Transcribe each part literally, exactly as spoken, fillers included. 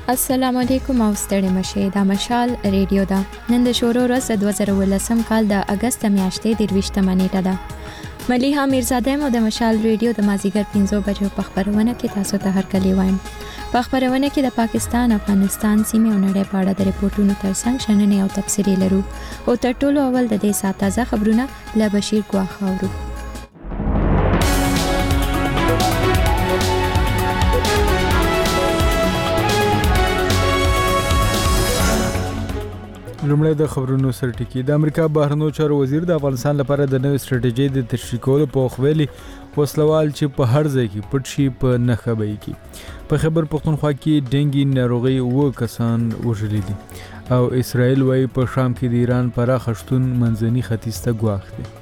السلام علیکم او ستړي مشه د مشال ریډیو دا نن د شورو ورځ د دوه زره ولسم کال د اگست میاشتې د درویشتمه نیټه ده. ملیحه میرزاده مو د مشال ریډیو د مازیګر پنځو بجو په خبرونه کې تاسو ته هرکلی وایم. په خبرونه کې د پاکستان، افغانستان، سیمې او نړۍ په اړه د ریپورتونو ترڅنګ شننې او تبصرې لرو. او تر ټولو اول د دې ساعت تازه خبرونه له بشیر ګواخ اورو. لومړی د خبرونو سرټکی. د امریکا بهرنیو چارو وزیر د افغانستان لپاره د نوې ستراتیژۍ د تشریح کولو په خویلي وسلوال چې په هر ځای کې پټ شي په نښه به یې کړي. په خیبر پختونخوا کې ډینګي ناروغي اووه کسان وژلي دي او اسرائیل وايي په شام کې د ایران پراخه شتون منځني ختیځ ته ګواښ دی.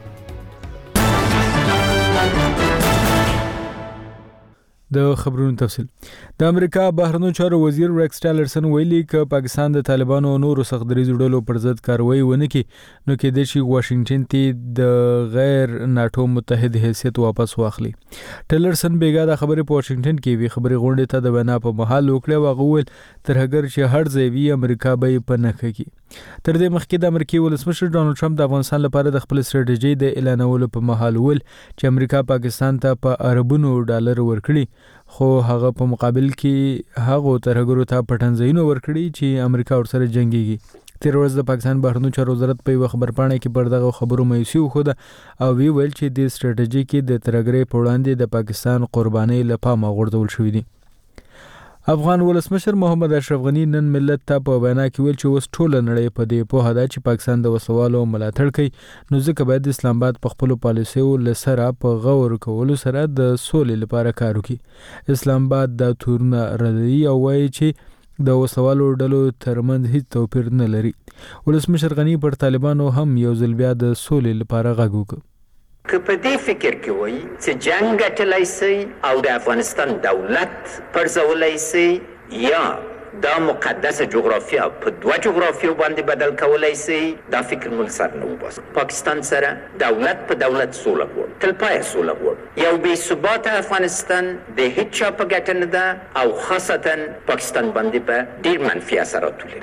د خبرونو تفصیل. د امریکا بهرنیو چارو وزیر ریکس ټیلرسن ویلي ک پاکستان د طالبانو او نورو سخت دریځ ډلو پر ضد کاروایی ونه کړي نو کې د شي واشنگټن ته د غیر ناتو متحد حیثیت واپس واخلي. ټیلرسن بیګا د خبرې په واشنگټن کې وی خبرې غونډې ته د وینا په محل وکړه او غوول تر هغه چې هر ځای وی امریکا به په نخښه کی. تر دې مخکې د امریکای ولسمشر ډونالد ټرمپ د افغانستان لپاره د خپل ستراتیژۍ د اعلانولو په محل ول چې امریکا پاکستان ته په اربونو ډالر ورکړي خو هغه په مقابل کې هغه ترګرو ته پټنځینو ورکړي چې امریکا ورسره جنگيږي. تیر ورځ د پاکستان بهرنیو چارو وزارت په خبر پاڼه کې پر دغه خبرو مایوسي وښوده او وی ویل چې د ستراتیژي کې د ترګرې په وړاندې د پاکستان قرباني لپاره غوړول شوې دي. افغان ولسمشر محمد اشرف غنی نن ملت ته په وینا کې ویل چې اوس ټول نړۍ په دې په هدا چې پاکستان د وسوالو ملاتړ کوي نو ځکه باید اسلام آباد په خپل پالیسیو لسره په غور کولو سره د سولې لپاره کار وکړي. اسلام آباد د تورونه ردی او وایي چې د وسوالو ډلو ترمنځ هیڅ توپیر نه لري. ولسمشر غنی پر طالبانو هم یو ځل بیا د سولې لپاره غږ وکړ. که په دې فکر کې وای چې جنگ ګټلای شي او د افغانستان دولت پرځولای شي یا دا مقدسه جغرافیا په دوه جغرافیو باندې بدل کولای شي دا فکر مول سر نه وباس. پاکستان سره دولت په دولت سوله غواړي، تل پای سوله غواړي. یو بې ثبات افغانستان د هیڅ چا په ګټه نه ده او خاصتا پاکستان باندې په ډیر منفي اثرات لري.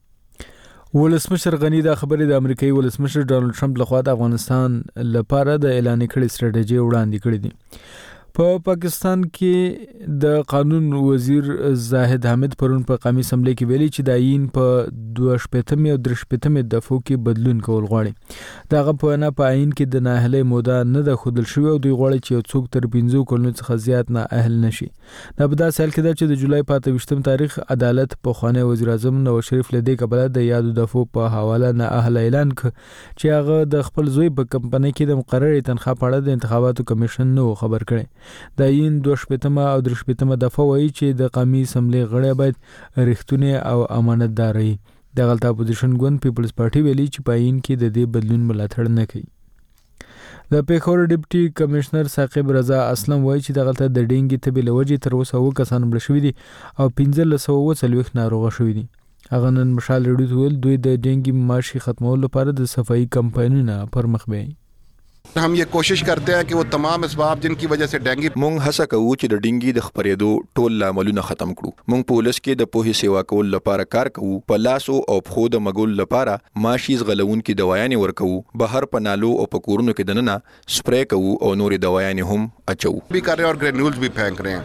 ولسمشر غنی دا خبرې د امریکایي ولسمشر ډونالد ټرمپ لخوا د افغانستان لپاره د اعلان کړي ستراتیژي وړاندې کړې دي. په پاکستان کې د قانون وزیر زاهد حامد پرون په قومي اسمبلی کې ویلي چې د عین په دوه شپږم او درې شپږم دفعو کې بدلون کول غواړي. دا غو نه په عین کې د ناهلي موده نه د خودل شوی او دوی غواړي چې څوک تر پنځو کلونو څخه زیات نه اهل نشي. دا په داسې حال کې ده چې د جولای په اتهشتم تاریخ عدالت په خوانه وزیر اعظم نواز شریف له دې قبل د یادو دفعو په حواله نه اهل اعلان ک چې هغه د خپل زوی په کمپنۍ کې د مقررې تنخواه په اړه د انتخاباتو کمیشن نو خبر کړي. د عین دوه شپږم او درې شپږم دفعه وایي چې د قومي اسمبلی غړي باید رښتونه او امانتدار وي. د غلطه اپوزیشن ګوند پیپلز پارټي ویلي چې په عین کې د دې بدلون ملاتړ نه کوي. د پیښور ډیپټي کمشنر ثاقب رضا اسلم وایي چې د غلطه د ډینګي تبې لوجې تر اوسه اوه کسان مړ شوي دي او پنځه سوه اووه څلوېښت ناروغه شوي دي. هغه نن مشال ریډیو ویل دوی د ډینګي ماشي ختمولو لپاره د صفایي کمپاینونه پر مخ بیاي. हम ये कोशिश करते हैं कि वो तमाम اسباب जिनकी वजह से डेंगू مونږ هڅه کوو چې د ډینګي د خپرېدو ټول لاملونه ختم کړو. مونږ پولیس کې د پوهې سیوا کول لپاره کار کوو. په لاسو او پښو د مګول لپاره ماشي زغلون کې دوايانې ورکوو. بهر په نالو او په کورونو کې دننه سپری کوو او نورې دوايانې هم اچو भी कर रहे हैं और ग्रेन्यूल्स भी फेंक रहे हैं.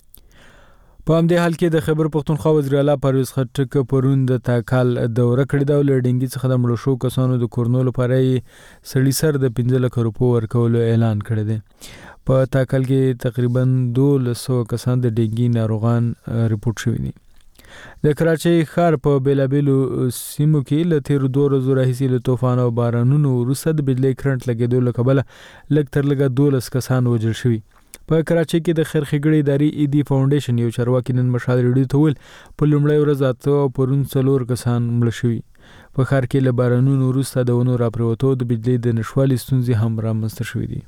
په همدې حال کې د خیبر پختونخوا وزیر اعلی پرویز خټک پرون د تاکال دوره کړې ده او له ډینګي څخه د مړو شو کسانو د کورنو لپاره سړي سر د پنځه لک روپو ورکولو اعلان کړی دی. په تاکال کې تقریبا دولس سوه کسان د ډینګي ناروغان ریپورټ شوي دي. د کراچۍ ښار په بیلابیلو سیمو کې له تیرو دوه ورځو راهیسې له طوفان او بارانونو وروسته د بجلۍ کرنټ لګېدو له کبله لږ تر لږه دولس کسان وژل شوي. په کراچۍ کې د خیر ښېګړې ادارې ایدي فاونډیشن یو چارواکي نن مشال ریډیو ته ویل په لومړۍ ورځ اته او پرون څلور کسان مړه شوي. په ښار کې له بارانونو وروسته د ونو راپرېوتو د بجلۍ د نشتوالي ستونزې هم رامنځته شوې دي.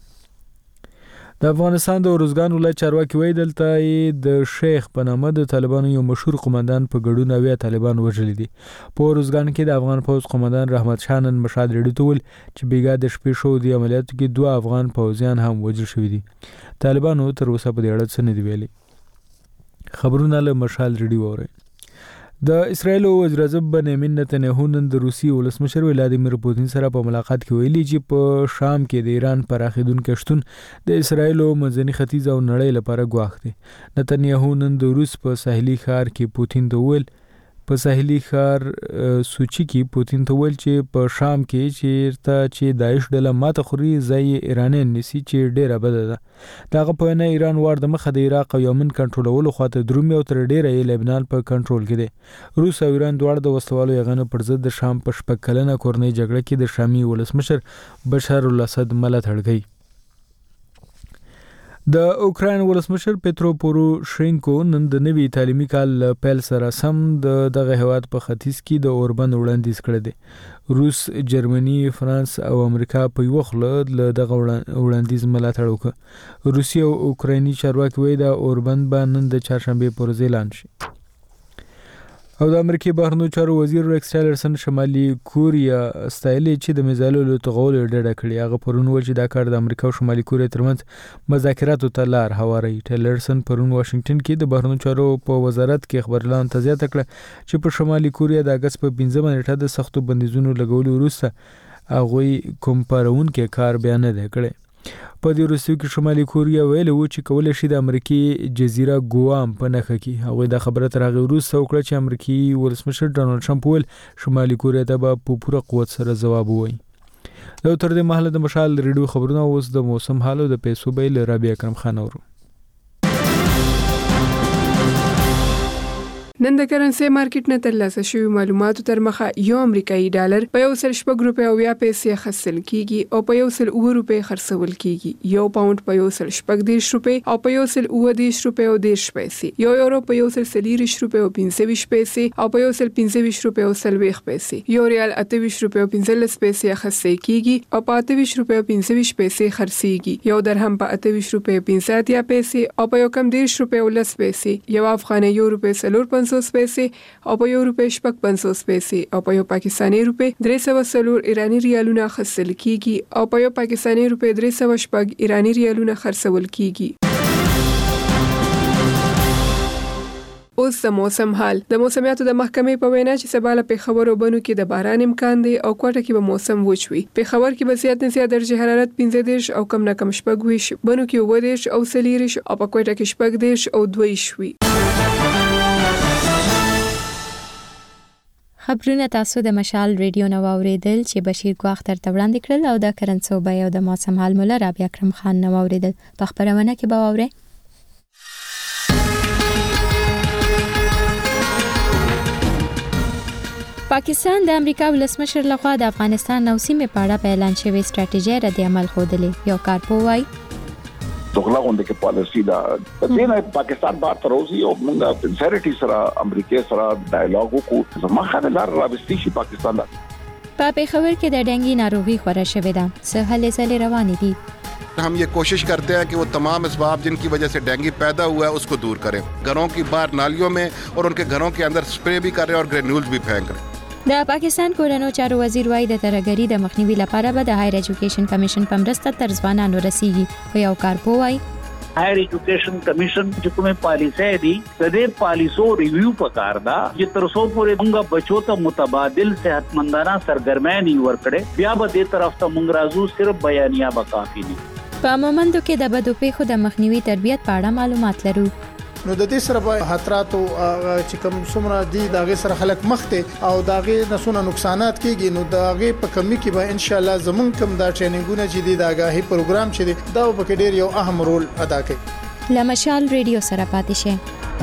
د افغانستان د ارزګان ولایت چارواکي وایي دلته د شیخ په نامه د طالبانو یو مشهور قومندان په ګډون اویا طالبان وژلي دي. په ارزګان کې د افغان پوځ قومندان رحمت شاه نن مشال ریډیو ته ویل چې بیګا د شپې شو د عملیاتو کې دوه افغان پوځیان هم وژل شوي دي. طالبانو تر اوسه په دې اړه څه نه دي ویلي. خبرونه له مشال ریډیو اوري. د اسرایل وزیر اعظم بنیامین نتنیاهو نن د روسي ولسمشر ولادیمیر پوتین سره په ملاقات کې ویلي چې په شام کې د ایران پراخیدونکو شتون د اسرایل منځني ختیځ او نړۍ لپاره ګواښ دی. نتنیاهو نن د روس په ساحلي ښار کې پوتین ته ویل په ساحلي ښار سوچي کې پوتین ته ویل چې په شام کې چیرته چې داعش ډله ماته خوري ځای ایرانیان نیسي چې ډیره بده ده. دغه په نه ایران وار د مخه د عراق او یمن کنټرولولو خواته درومي او تر ډیره یې لبنان په کنټرول کې دی. روس او ایران دواړه د وسلوالو یغنه پر ضد د شام په شپږ کلنه کورنۍ جګړه کې د شامي ولسمشر بشار الاسد ملاتړ کوي. د اوکراین ولسمشر پېترو پوروشینکو نن د نوي تعلیمي کال پیل سره سم د دغه هیواد په ختیځ کې د اوربند وړاندیز کړی دی. روس، جرمني، فرانس او امریکا په یو خله له دغه وړاندیز ملاتړ وکړ. روسي او اوکرایني چارواکي وایي د اوربند به نن د چهارشنبه پر ورځ اعلان شي. او د امریکای بهرنیو چارو وزیر ریکس ټیلرسن شمالي کوریا ستایلي چې د میزایلو له توغولو ډډه کړې. هغه پرون ویل چې دا کار د امریکا او شمالي کوریا ترمنځ مذاکراتو ته لار هواروي. ټیلرسن پرون واشنگټن کې د بهرنیو چارو په وزارت کې خبرلاندې ته زیاته کړه چې په شمالي کوریا د اگست په پنځمه نیټه د سختو بندیزونو لګولو وروسته هغوی کوم پارونکي کار بیان نه کړي. په دې وروستیو کې شمالي کوریا ویلي و چې کولی شي د امریکای جزیره ګوام په نښه کړي. هغوی دا خبره تر هغې وروسته وکړه چې امریکایي ولسمشر ډانلډ ټرمپ وویل شمالي کوریا ته به په پوره قوت سره ځواب ووایي. دا تر دې مهاله د مشال ریډیو خبرونه. اوس د موسم حال او د پیسو بیل رابعه اکرم خان اورو. نن د کرنسي مارکیټ نه ترلاسه شوی معلوماتو تر مخه یو امریکایي ډالر په یو سل شپږ روپۍ او یا پیسې خرڅل کیږي او په یو سل اوه روپۍ خرڅول کیږي. یو پاوند په یو سل شپږ دیرش روپۍ او په یو سل اوه دیرش روپۍ او دیرش پیسې. یو یورو په یو سل څلوېښت روپۍ او پنځه ویشت پیسې او په یو سل پنځه ویشت روپۍ او څلوېښت پیسې. یو ریال اته ویشت روپۍ او پنځلس پیسې خرڅل کیږي او په اته ویشت روپۍ او پنځه ویشت پیسې خرڅيږي. یو درهم په اته ویشت روپۍ او پنځه اتیا پیسې او په یو کم دیرش روپۍ او لس پیسې. یو افغاني یو روپۍ څلور پنځوس پیسې او په یو روپۍ شپږ پنځوس پیسې او په یو پاکستاني روپۍ درې سوه څلور ایراني ریالونه خرڅل کیږي او په یو پاکستاني روپۍ درې سوه شپږ ایراني ریالونه خرڅول کیږي. اوس د موسم حال. د موسمیاتو د محکمې په وینا چې سبا له پېښور او بنو کې د باران امکان دی او کوټه کې به موسم وچ وي. پېښور کې به زیات نه زیات درجه حرارت پنځه دیرش او کم نه کم شپږ ویشت، بنو کې اووه دیرش او څلېرویشت او په کوټه کې شپږ دیرش او دوه ویشت وي. خبرونه تاسو د مشال ریډیو نو اوریدل چې بشیر ګواخ تر وړاندې کړل او د کرنسو بای او د موسم حال مولا رابعه اکرم خان نو اوریدل. په خبرونه کې به واورئ پاکستان د امریکا ولسمشر لخوا د افغانستان او سیمې په اړه په اعلان شوی ستراتیژي رد عمل خوده. یو کارپوی دغه غونډه کې پالیسي دا دینه پاکستان بار تر اوسه یو موږ سنسریټي سره امریکا سره ډایالوګ وکړو. زما خبره لار راوستي شي پاکستان دا په پیښور کې د ډنګي ناروغي خوره شوې ده. څه هلې ځلې روانې دي. हम ये कोशिश करते हैं कि वो तमाम असबाब जिनकी वजह से डेंगू पैदा हुआ है उसको दूर करें. घरों की बाहर नालियों में और उनके घरों के अंदर स्प्रे भी कर रहे हैं और ग्रेन्यूल्स भी फेंक रहे हैं. د پاکستان کورنو چارو وزیر وای د ترګری د مخنیوي لپاره به د هایر ایجوکیشن کمیشن په مرسته تر ځوانانو رسیږي. خو یو کارپوی هایر ایجوکیشن کمیشن چې کومه پالیسي دي د دې پالیسو ریویو پکار دا چې تر څو پورې موږ بچو ته متبادل صحتمندانه سرګرمۍ ورکړي بیا به دې طرف ته موږ راځو. صرف بیانیا به کافي نه. په مومندو کې د بدو پیښو د مخنیوي تربیت په اړه معلومات لرو. نو د دې سره به خطرات او چې کوم څومره دي داغه سره خلک مخته او داغه نسونه نقصانات کیږي نو داغه په کمی کې به ان شاء الله زمون کوم دا ټریننګونه چې دي داغه پروګرام چې دي دا به ډیر یو اهم رول ادا کوي. لمشال ریډیو سره پاتې شه.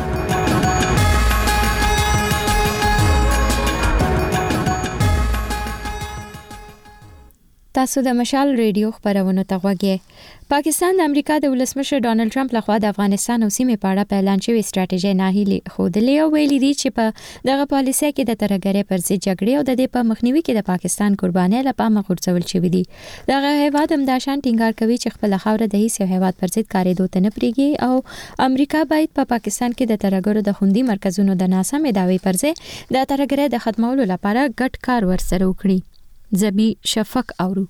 تاسو د مشال ریډیو خبرونه ته غوږی. پاکستان د امریکا د ولسمشر ډانلډ ټرمپ لخوا د افغانستان او سیمې په اړه په اعلان شوی ستراتیژي ناهیلي خوده او ویلي دي چې په دغه پالیسي کې د ترګری پر ضد جګړې او د دې په مخنیوي کې د پاکستان قربانۍ لپاره مغورځول شوې دي. دغه هیواد هم دا شان ټینګار کوي چې خپل خاور د هیڅ هیواد پر ضد کارېدو ته نه پریږي او امریکا باید په پا پاکستان کې د ترګرو د خوندي مرکزونو د ناسمې داوی پر ضد د ترګری د ختمولو لپاره ګډ کار ورسره وکړي. زبی شفق اورو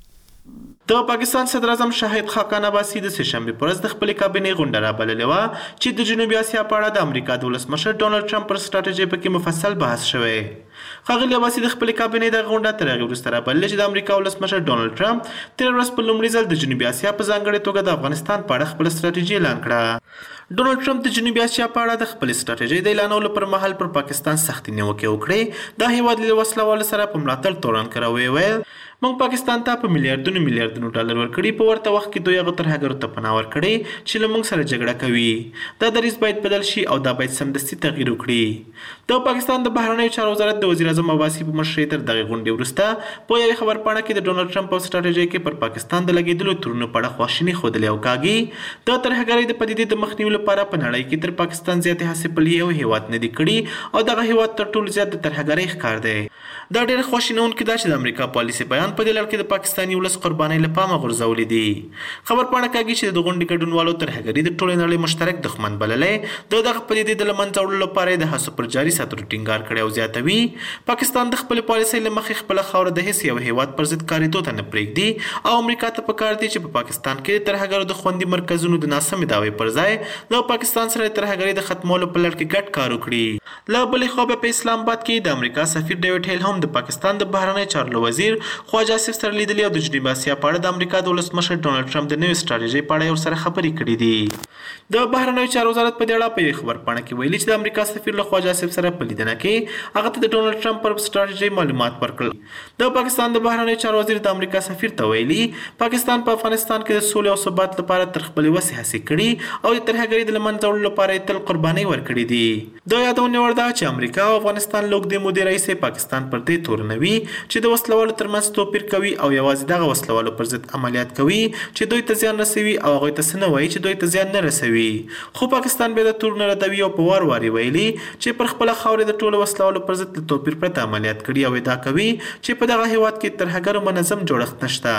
د پاکستان صدر اعظم شاهد خاقان عباسي د سهشنبه پر ورځ د خپل کابینې غونډه رابللې وه چې د جنوبي اسیا په اړه د امریکا د ولسمشر ډونالډ ټرمپ پر سټراټیژي پکې مفصل بحث شوی. ښاغلي عباسي د خپل کابینې د غونډه تر هغې وروسته رابللې چې د امریکا ولسمشر ډونالډ ټرمپ تېره ورځ په لومړي ځل د جنوبي اسیا په ځانګړې توګه د افغانستان په اړه خپله سټراټیژي اعلان کړه. ډونالډ ټرمپ د جنوبي اسیا په اړه د خپلې سټراټیژۍ د اعلانولو پر مهال پر پاکستان سختې نیوکې وکړې. دا هیواد له وسلوالو سره په ملاتړ تورن کړه. ویې ویل موږ پاکستان ته په میلیارډونو میلیارډونو ډالر ورکړي، په ورته وخت کې دوی هغه ترهګرو ته پناه ورکړې چې له موږ سره جګړه کوي. دا دریځ باید بدل شي او دا باید سمدستي تغییر وکړي. د پاکستان د بهرنیو چارو وزارت د وزیر اعظم عباسي په مشرۍ تر دغې غونډې وروسته په یوې خبرپاڼه کې د ډونالډ ټرمپ په سټراټیژۍ کې پر پاکستان د لګېدلو تورونو په اړه خواشیني ښودلې او کاږي د ترهګرۍ د پدیدې د مخنیوي لپاره په نړۍ کې تر پاکستان زیاتې هڅې په یو هیواد نه دي کړي او دغه هیواد تر ټولو زیات د ترهګرۍ ښکار دی. دا ډېر خواشینونکي ده چې د امریکا پالیسي بیان په دې لړ کې د پاکستاني ولس قربانۍ له پامه غورځولې دي. خبرپاڼه کاږي چې د غونډې ګډونوالو ترهګري د ټولې نړۍ مشترک دښمن بللی. د دغه پدیدې د له منځه وړلو لپاره یې د هڅو پر جاري ساتلو ټینګار کړی او زیاتوي پاکستان د خپلې پالیسۍ له مخې خپله خاوره د هېڅ یو هیواد پر ضد کارېدو ته نه پرېږدي او امریکا ته پکار دی چې په پاکستان کې د ترهګرو د خوندي مرکزونو د ناسمې دعوې پر ځای له پاکستان سره د ترهګرۍ د ختمولو په لړ کې ګډ کار وکړي. له بلې خوا په اسلام آباد کې د امریکا سفیر ډیوډ هیل هم د پاکستان د بهرنیو چارو وزیر خواجه آصف سره لیدلي او د جنوبي اسیا په اړه د امریکا د ولسمشر ډونالډ ټرمپ د نوې سټراټیژۍ په اړه یې ورسره خبرې کړې دي. د بهرنیو چارو وزارت په دې اړه په یوې خبرپاڼه کې ویلي چې د امریکا سفیر له خواجه آصف سره په لیدنه کې هغه ته د ډونالډ ټرمپ پر سټراټیژۍ معلومات ورکړل. د پاکستان د بهرنیو چارو وزیر د امریکا سفیر ته ویلي پاکستان په افغانستان کې د سولې او ثبات لپاره تر خپلې وسې هڅې کړي او د ترهګرۍ د له منځه وړلو لپاره یې تل قربانۍ ورکړې دي. د یادونې وړ ده چې امریکا او افغانستان له اوږدې مودې راهیسې پاکستان پر دې تورنوي چې د وسلوالو ترمنځ توپیر کوي او یوازې دغه وسلوالو پر ضد عملیات کوي چې دوی ته زیان رسوي او هغوی ته څه نه وایي چې دوی ته زیان نه رسوي. خو پاکستان بیا د تور نه ردوي او په وار وار ویلي چې پر خپله خاوره د ټولو وسلوالو پر ضد له توپیر پرته عملیات کړي او ادعا کوي چې په دغه هیواد کې ترهګرو منظم جوړښت نشته.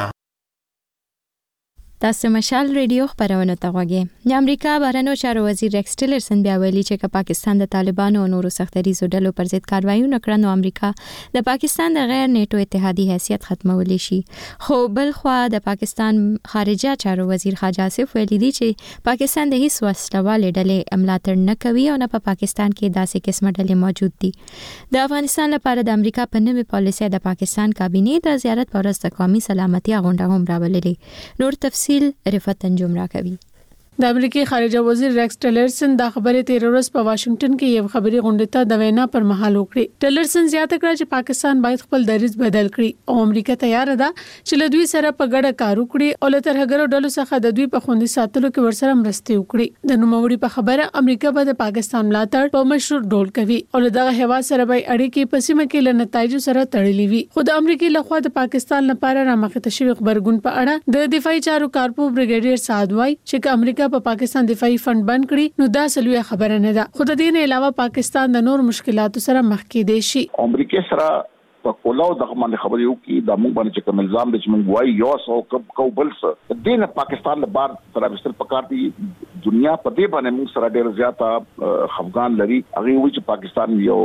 تاسو مشال ریډیو خبرونه ته غوږی. د امریکا بهرنیو چارو وزیر ریکس ټیلرسن بیا ویلي چې که پاکستان د طالبانو او نورو سختدریزو ډلو پر ضد کاروایونه کړي نو امریکا د پاکستان د غیر نیټو اتحادی حیثیت ختمولی شي. خو بل خوا د پاکستان خارجه چارو وزیر خواجه آصف ویلي دي چې پاکستان د هیڅ وسلوالې ډلې ملاتړ نه کوي او نه په پاکستان کې داسې قسمه ډلې موجود دي. د افغانستان لپاره د امریکا په نوې پالیسۍ د پاکستان کابینې د زیارت پر ورځ د قومي سلامتي غونډه هم راوللې. نور تفصیل رفت انجم را کوي. د امریکای خارجه وزیر ریکس ټیلرسن د خبرې تیر ورځ په واشنگټن کې یو خبري غونډه ته د وینا پر مهال وکړي. ټیلرسن زیاته کړه چې پاکستان باید خپل دریځ بدل کړي او امریکا تیار ده چې له دوی سره په ګډه کار وکړي او له ترهګرو ډلو څخه د دوی په خوندي ساتلو کې ورسره مرسته وکړي. د نوموړي په خبره امریکا به د پاکستان ملاتړ په مشروع ډول کوي او له دغه هوا سره به اړیکې په سیمه کې له نتایجو سره تړلې وي. خو د امریکای لخوا د پاکستان لپاره رامخته شوی خبرګون په اړه د دفاعي چارو کارپو بریګیډیر سعد وای چې امریکا په پاکستان دفاعي فند بند کړي نو دا سلوي خبره نه ده. خو د دې نه علاوه پاکستان د نور مشکلاتو سره مخ کې دی شي. امریکا سره په کولاو دغه باندې خبرې وکړي د موږ باندې چې کوم الزام دي چې موږ وایي یو سو کو بل څه دین پاکستان له بار تر وستل پکار دي. دنیا په دې باندې موږ سره ډېر زیاته خفقان لري. هغه وایي چې پاکستان یو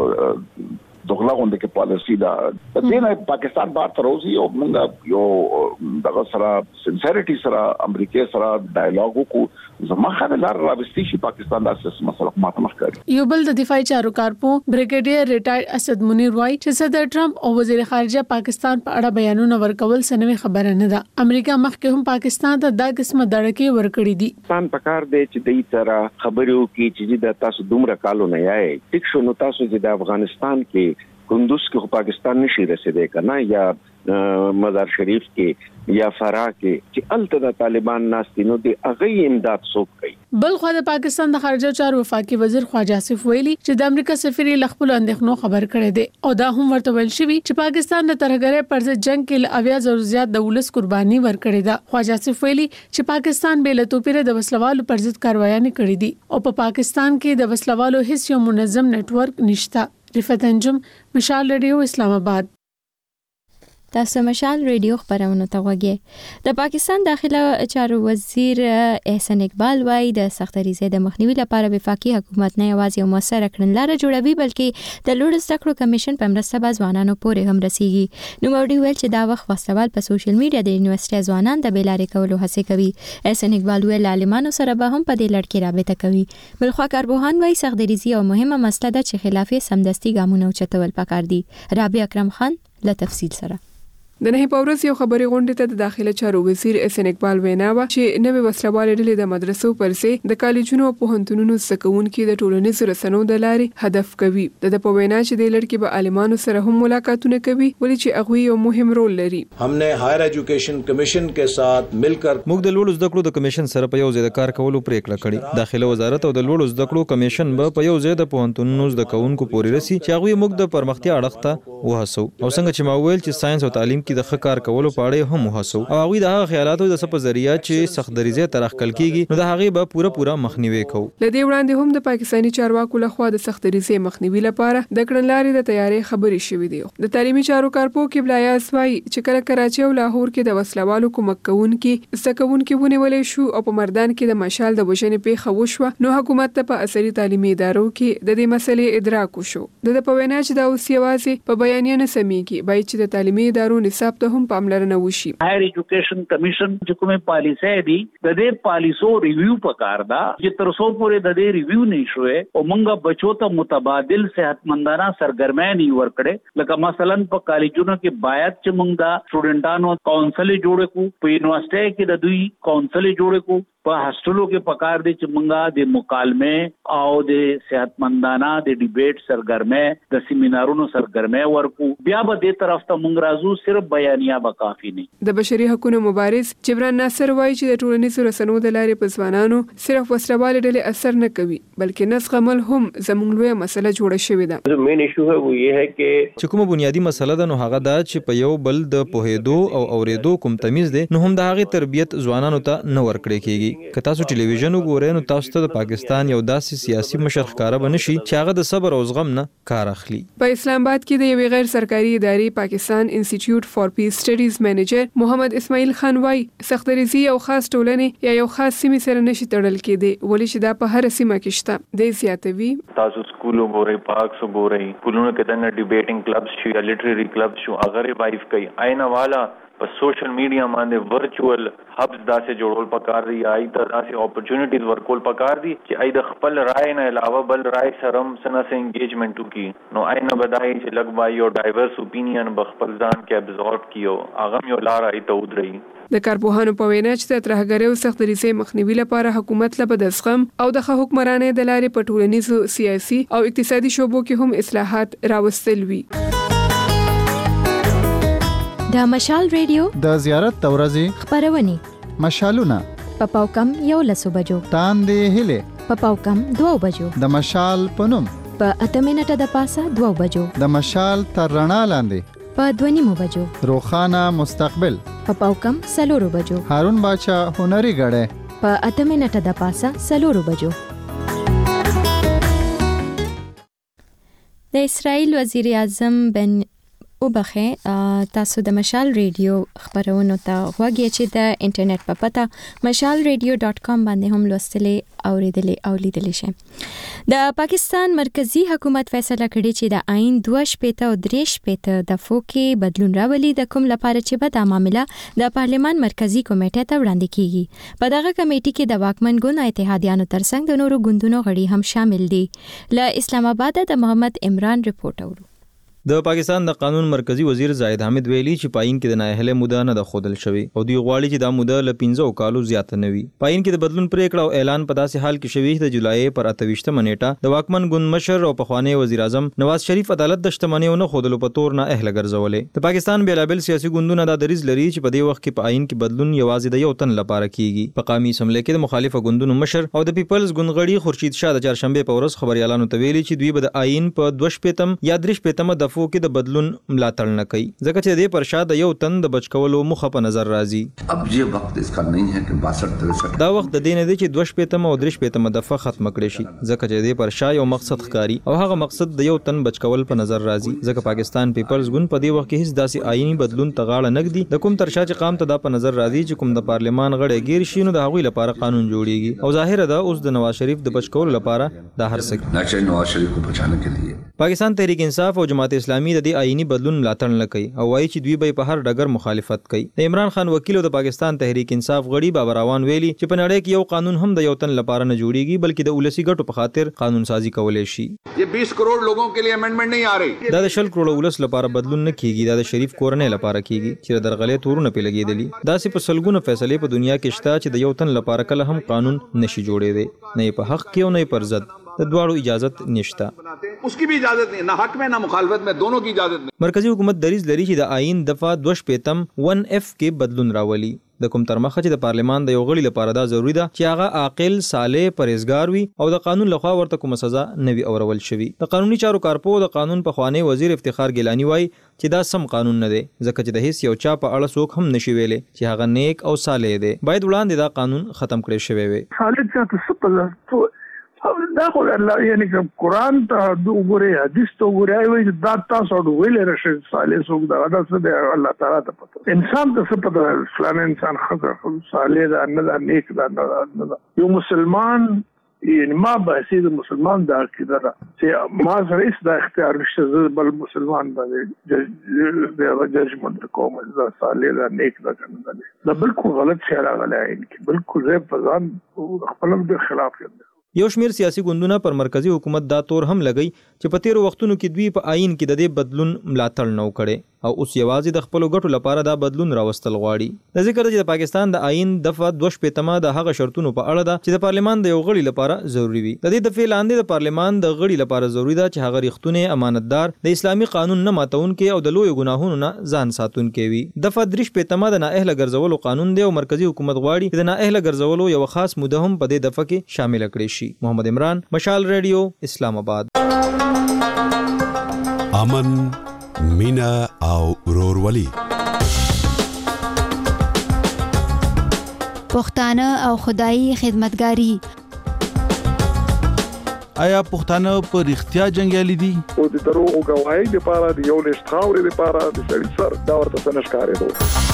دغلا غونډه کې پالیسی دا د دې نه پاکستان بار تر اوسه یو موږ یو دغه سره سنسریټي سره امریکا سره ډایالوګ وکړو. زما خبره لار راوستي شي پاکستان د اساس مسله ماته مخ کوي. یو بل د دفاعي چارو کارپو بریګیډیر ریټایر اسد منیر وای چې صدر ټرمپ او وزیر خارجه پاکستان په اړه بیانونه ورکول سنوي خبره نه ده. امریکا مخکې هم پاکستان ته دا قسمه دړکې ورکړې دي. پاکستان پکار دی چې د ایترا خبرو کې چې د تاسو دومره کالو نه یای ټیک شو نو تاسو چې د افغانستان کې کندوز کې پاکستان نشي رسیدای کنه یا مزار شریف کې یا فراه کې چې الته د طالبان ناستینو دی هغه امداد څوک کوي. بل خو د پاکستان د خارجه چارو وفاقي وزیر خواجه آصف ویلي چې د امریکا سفیر لخپل اندېښنو خبر کړی دی او دا هم ورته ویل شوی چې پاکستان د ترهګرۍ پر ضد جنگ کې اویا زر زیات د ولس قرباني ورکړې ده. خواجه آصف ویلي چې پاکستان به له توپیره د وسلوالو پر ضد کاروایي کړې دي او په پا پاکستان کې د وسلوالو هیڅ یو منظم نتورک نشته. رفت انجم مشال ریډیو اسلام آباد. تاسو مشال ریډیو خبرونه ته وګورئ. د پاکستان داخله چارو وزیر احسان اقبال وايي د سختریزې د مخنیوي لپاره وفاقي حکومت نه یوازې یو موثره کړنلاره جوړوي بلکې د لوړ زده کړو کمیشن په مرسته به ځوانانو پورې هم رسیږي. نو موږ ویل چې دا وخت وسلوال په سوشل میډیا د یونیورسيټي ځوانان د بیلارې کولو هڅه کوي. احسان اقبال ویل عالمانو سره به هم په دې لړ کې رابطه کوي. بلخوا کارپوهان وايي سختریزي او مهمه مسله ده چې خلاف سمدستي ګامونه اوچتول پکار دي. رابعه اکرم خان له تفصیل سره. د نه په ورځ یو خبري غونډه ته د داخله چارو وزیر احسان اقبال وینا و چې نوې وسلوال ډلې د مدرسو پرسه د کالجونو او پوهنتونونو سکوونکو د ټولنیزو رسنو د لارې هدف کوي. د په وینا چې د لړکی به عالمانو سره هم ملاقاتونه کوي ولې چې هغه یو مهم رول لري. हमने हायर एजुकेशन कमीशन के साथ मिलकर موږ د لوړو زده کړو د کمیشن سره په یو ځای د کار کولو پریکړه کړې. داخله وزارت او د لوړو زده کړو کمیشن به په یو ځای د پوهنتونونو زده کوونکو پورې رسي چې هغه موږ د پرمختیا اړخ ته وهڅو او څنګه چې ما ویل چې ساينس او تعلیم کې د ښه کار کولو په اړه هم وهڅو او هغه د هغه خیالاتو د سپ ذریعہ چې سختدریزه ترخکل کیږي نو د هغه به پوره پوره مخنیوي کوو. لدې وړاندې هم د پاکستاني چارواکو لخوا د سختدریزه مخنیوي لپاره د کړنلارې د تیاری خبرې شوې دي. د تعلیمي چارو کارپو کې بلایاس وايي چې کله کراچي او لاهور کې د وسلوالو کومک کوونکي زکوونکي ونیولې شو او په مردان کې د مشال د وژنې پیښه وشوه نو حکومت ته په اثري تعلیمي ادارو کې د دې مسلې ادراک وشو. د په وینا چې دا اوس یوازې په بیانیه نه سمېږي باید چې د تعلیمي ادارو نصاب ته هم پاملرنه وشي. Higher education commission چې کومه پالیسي دي د دې پالیسو ریویو پکار دا چې تر څو پورې د دې ریویو نه شوي او مونږه بچو ته متبادل صحتمندانه سرګرمي ورکړي لکه مثلا په کالجونو کې باید چې مونږ دا سټوډنټانو کونسل جوړ کو په یونیورسيټي کې د دوی کونسل جوړ کو په هاستلو کې پکار دي چې مونږه د مکالمه او د صحتمندانه د ډیبیټ سرګرمي د سیمینارونو سرګرمي ورکو بیا به د طرف ته مونږ راځو صرف بیانیه به کافی نه. د بشري حقوقو مبارز جبران ناصر وایي چې د ټولنیزو رسنیو د لارې په ځوانانو صرف وسلوال ډلې اثر نه کوي بلکې نسخ عمل هم زموږ لویه مسله جوړه شوې ده. جو مین ایشو ہے وہ یہ ہے کہ چې کومه بنیادی مسله ده نو هغه دا چې په یو بل د پوهېدو او اوریدو کوم تمیز دی نو هم د هغه تربیت ځوانانو ته نه ورکړي کیږي. که تاسو ټلویزیون وګورئ نو تاسو ته د پاکستان یو داسې سیاسي مشر ښکارا بنشي چې هغه د صبر او زغم نه کار اخلي. په اسلام آباد کې د یوې غیر سرکاري ادارې پاکستان انسټیټیوټ فار پیس سټډیز منیجر محمد اسماعیل خان وايي سختدریزي او خاص ټولنې یا یو خاص سیمې سره نشي تړل کېدی ولې چې دا په هر سیمه کې شته. د زیاتوي تاسو سکولو ګورئ پاک سو ګورئ کولونو کې دنه ډیبیټینګ کلبز شو یا لټرری کلبز شو هغه ریوایو کوي آینه والا په سوشل میډیا باندې ورچوال هبز داسې جوړول پکار دي آی ته داسې اپورچونټیز ورکول پکار دي چې آی د خپل رائے نه علاوه بل رائے سره سره سره انګیجمنٹ وکي نو آی نه بدای چې لګ بای یو ډایورس اپینین بخپل ځان کې ابزورب کیو هغه یو لار آی ته ودري. د کارپوهانو په وینا چې د ترهګرۍ او سختدریزۍ مخنیوي لپاره حکومت له د زغم او د ښه حکمرانۍ د لارې په ټولنیزو سیاسي او اقتصادي شوبو کې هم اصلاحات راوستل وي. د مشال ریډیو د زیارت تورزی خبرونه مشالونه په پاوکم یو لسو بجو تاندې هله په پاوکم دوه بجو د مشال پنوم په اته منټه د پاسه دوه بجو د مشال تر رڼا لاندې په دوه نیمو بجو روخانه مستقبل په پاوکم سلورو بجو هارون باچا هنري غړې په اته منټه د پاسه سلورو بجو. د اسرائیل وزیر اعظم بن وبخه تاسو د مشال ریډیو خبرونه ته غوږی چې د انټرنیټ په پته مشال ریډیو ډاٹ کام باندې هم لوستلې اوریدلې او لیدلې شئ. د پاکستان مرکزی حکومت فیصله کړې چې د آئین دوه شپېته او درې شپېته دفعو کې بدلون راولي د کوم لپاره چې به دا معامله د پارلمان مرکزی کمیټې ته وړاندې کیږي. په دغه کمیټې کې د واکمن ګوند اتحادیانو ترڅنګ د نورو ګوندونو غړي هم شامل دي. له اسلام آباد د محمد عمران رپورټ اورو. د پاکستان د قانون مرکزی وزیر زاهد حامد ویلي چې پاین کې د نااهله موده نه د خودل شوی او دی غواړي چې دا موده ل پنځه کالو زیات نه وي. پاین کې د بدلون پریکړه او اعلان په داسې حال کې شوی د جولای پر اتهشتمه نیټه د واکمن ګوند مشر او پخوانی وزیر اعظم نواز شریف عدالت د شتمنیو نه خودلو په تور نه اهله ګرځولې. د پاکستان بیلابل سیاسي ګوندونه د دریز لري چې په دې وخت کې پاین کې بدلون یوازې د یو تن لپاره کیږي. په قومي اسمبلی کې د مخالفه ګوندونو مشر او د پیپلز ګوند غړي خورشید شاه د چهارشنبه په ورځ خبريالانو ته ویلي چې دوی به د آئین په دوه شپېتم یا درې شپېتمه دفعه طرفو کې د بدلون ملاتړ نه کوي ځکه چې د پرشا د یو تن د بچ کولو مخه په نظر راځي. अब ये वक्त इसका नहीं है कि बासठ तिरसठ دا وخت د دې نه دی چې دوه شپېتمه او درې شپېتمه دفعه ختم کړي شي ځکه چې د پرشا یو مقصد ښکاري او هغه مقصد د یو تن بچ کول په نظر راځي ځکه پاکستان پیپلز ګوند په دې وخت کې هیڅ داسې آئینی بدلون ته غاړه نږدي د کوم ترشا چې قام ته دا په نظر راځي چې کوم د پارلمان غړي گیر شي نو د هغوی لپاره قانون جوړیږي او ظاهر ده اوس د نواز شریف د بچ کولو لپاره دا هر څه نشه نواز شریف کو بچانے کے لیے پاکستان تحریک انصاف او جماعت اسلامی د دې آئینی بدلون ملاتړ نه کوي او وایي چې دوی به په هر ډګر مخالفت کوي. د عمران خان وکیل او د پاکستان تحریک انصاف غړي بابر روان ویلي چې په نړۍ کې یو قانون هم د یو تن لپاره نه جوړیږي بلکې د ولسی ګټو په خاطر قانون سازي کولای شي. یہ بیس کروڑ لوگوں کے لیے امینډمنٹ نہیں آ رہی. دا د شل کروڑ ولس لپاره بدلون نه کیږي دا د شریف کورنۍ لپاره کیږي چې درغلې تورونه په لګیدلی دا سي په سلګونه فیصله په دنیا کې شته چې د یو تن لپاره کله هم قانون نشي جوړې دی نه په حق کې او نه پر ضد د دواړو اجازت نشته. اس کی بھی اجازت نہیں نہ حق میں نہ مخالفت میں دونوں کی اجازت نہیں. مرکزی حکومت دریز لري چې د آئین دفعه دوه شپېتم ون اف کې بدلون راولي د کوم تر مخه چې د پارلمان د یو غړي لپاره دا ضروری ده چې هغه عاقل صالح پرهیزګار وي او د قانون لخوا ورته کومه سزا نه وي اورول شوی. د قانوني چارو کارپو د قانون په خوانی وزیر افتخار ګیلانی وایي چې دا سم قانون نه دی ځکه چې د هیڅ یو چا په اړه څوک هم نشي ویلي چې هغه نیک او صالح دی. باید وړاندې دا قانون ختم کړی شوی وي. خالد ذات سپل دا خو الله یعنی کوم قرآن ته وګورئ حدیث ته وګورئ وایي دا تاسو ویلې راشي صالح څوک دا دا څه دی الله تعالی ته پته انسان ته څه پته فلان انسان خطر صالح دا نه دا نیک دا نه یو مسلمان یعنی ما بحثی د مسلمان دا عقیده ده چې ما سره هیڅ دا اختیار نشته بل مسلمان باندې د ججمنټ کوم دا صالح دا نیک دا کنه دا بالکل غلط شی راغلی ان بالکل زه په ځان خپل د خلاف یم. یو شمیر سیاسي ګوندونه پر مرکزی حکومت دا تور هم لګی چې په تیرو وختونو کې دوی په آئین کې د دې بدلون ملاتړ نه وکړي او اوس یوازې د خپلو ګټو لپاره دا بدلون راوستل غواړي. د ذکر چې د پاکستان د آئین دفعه دوه شپېتمه د هغه شرطونو په اړه ده چې د پارلمان د یو غړي لپاره ضروری وي. د دې دفعې لاندې د پارلمان د غړي لپاره ضروری ده چې هغه ریښتونه امانتدار د اسلامي قانون نه ماتونکي او د لوی ګناهونو نه ځان ساتونکي وي. دفعه درې شپېتمه د نااهله ګرځولو قانون دی او مرکزی حکومت غواړي چې د نااهله ګرځولو یو خاص موده هم په دې دفعه کې شامل کړي شي. محمد عمران، مشال ریډیو، اسلام آباد. امن، مینا او ورورولي پښتانه او خدایي خدمتګاری. آیا پښتانه په رښتیا جنگیالي دي؟ او د دروغ غواړي د پاره د یو لښت خاورې د پاره د سړي سر دا ورته څنګه ښکارېدو.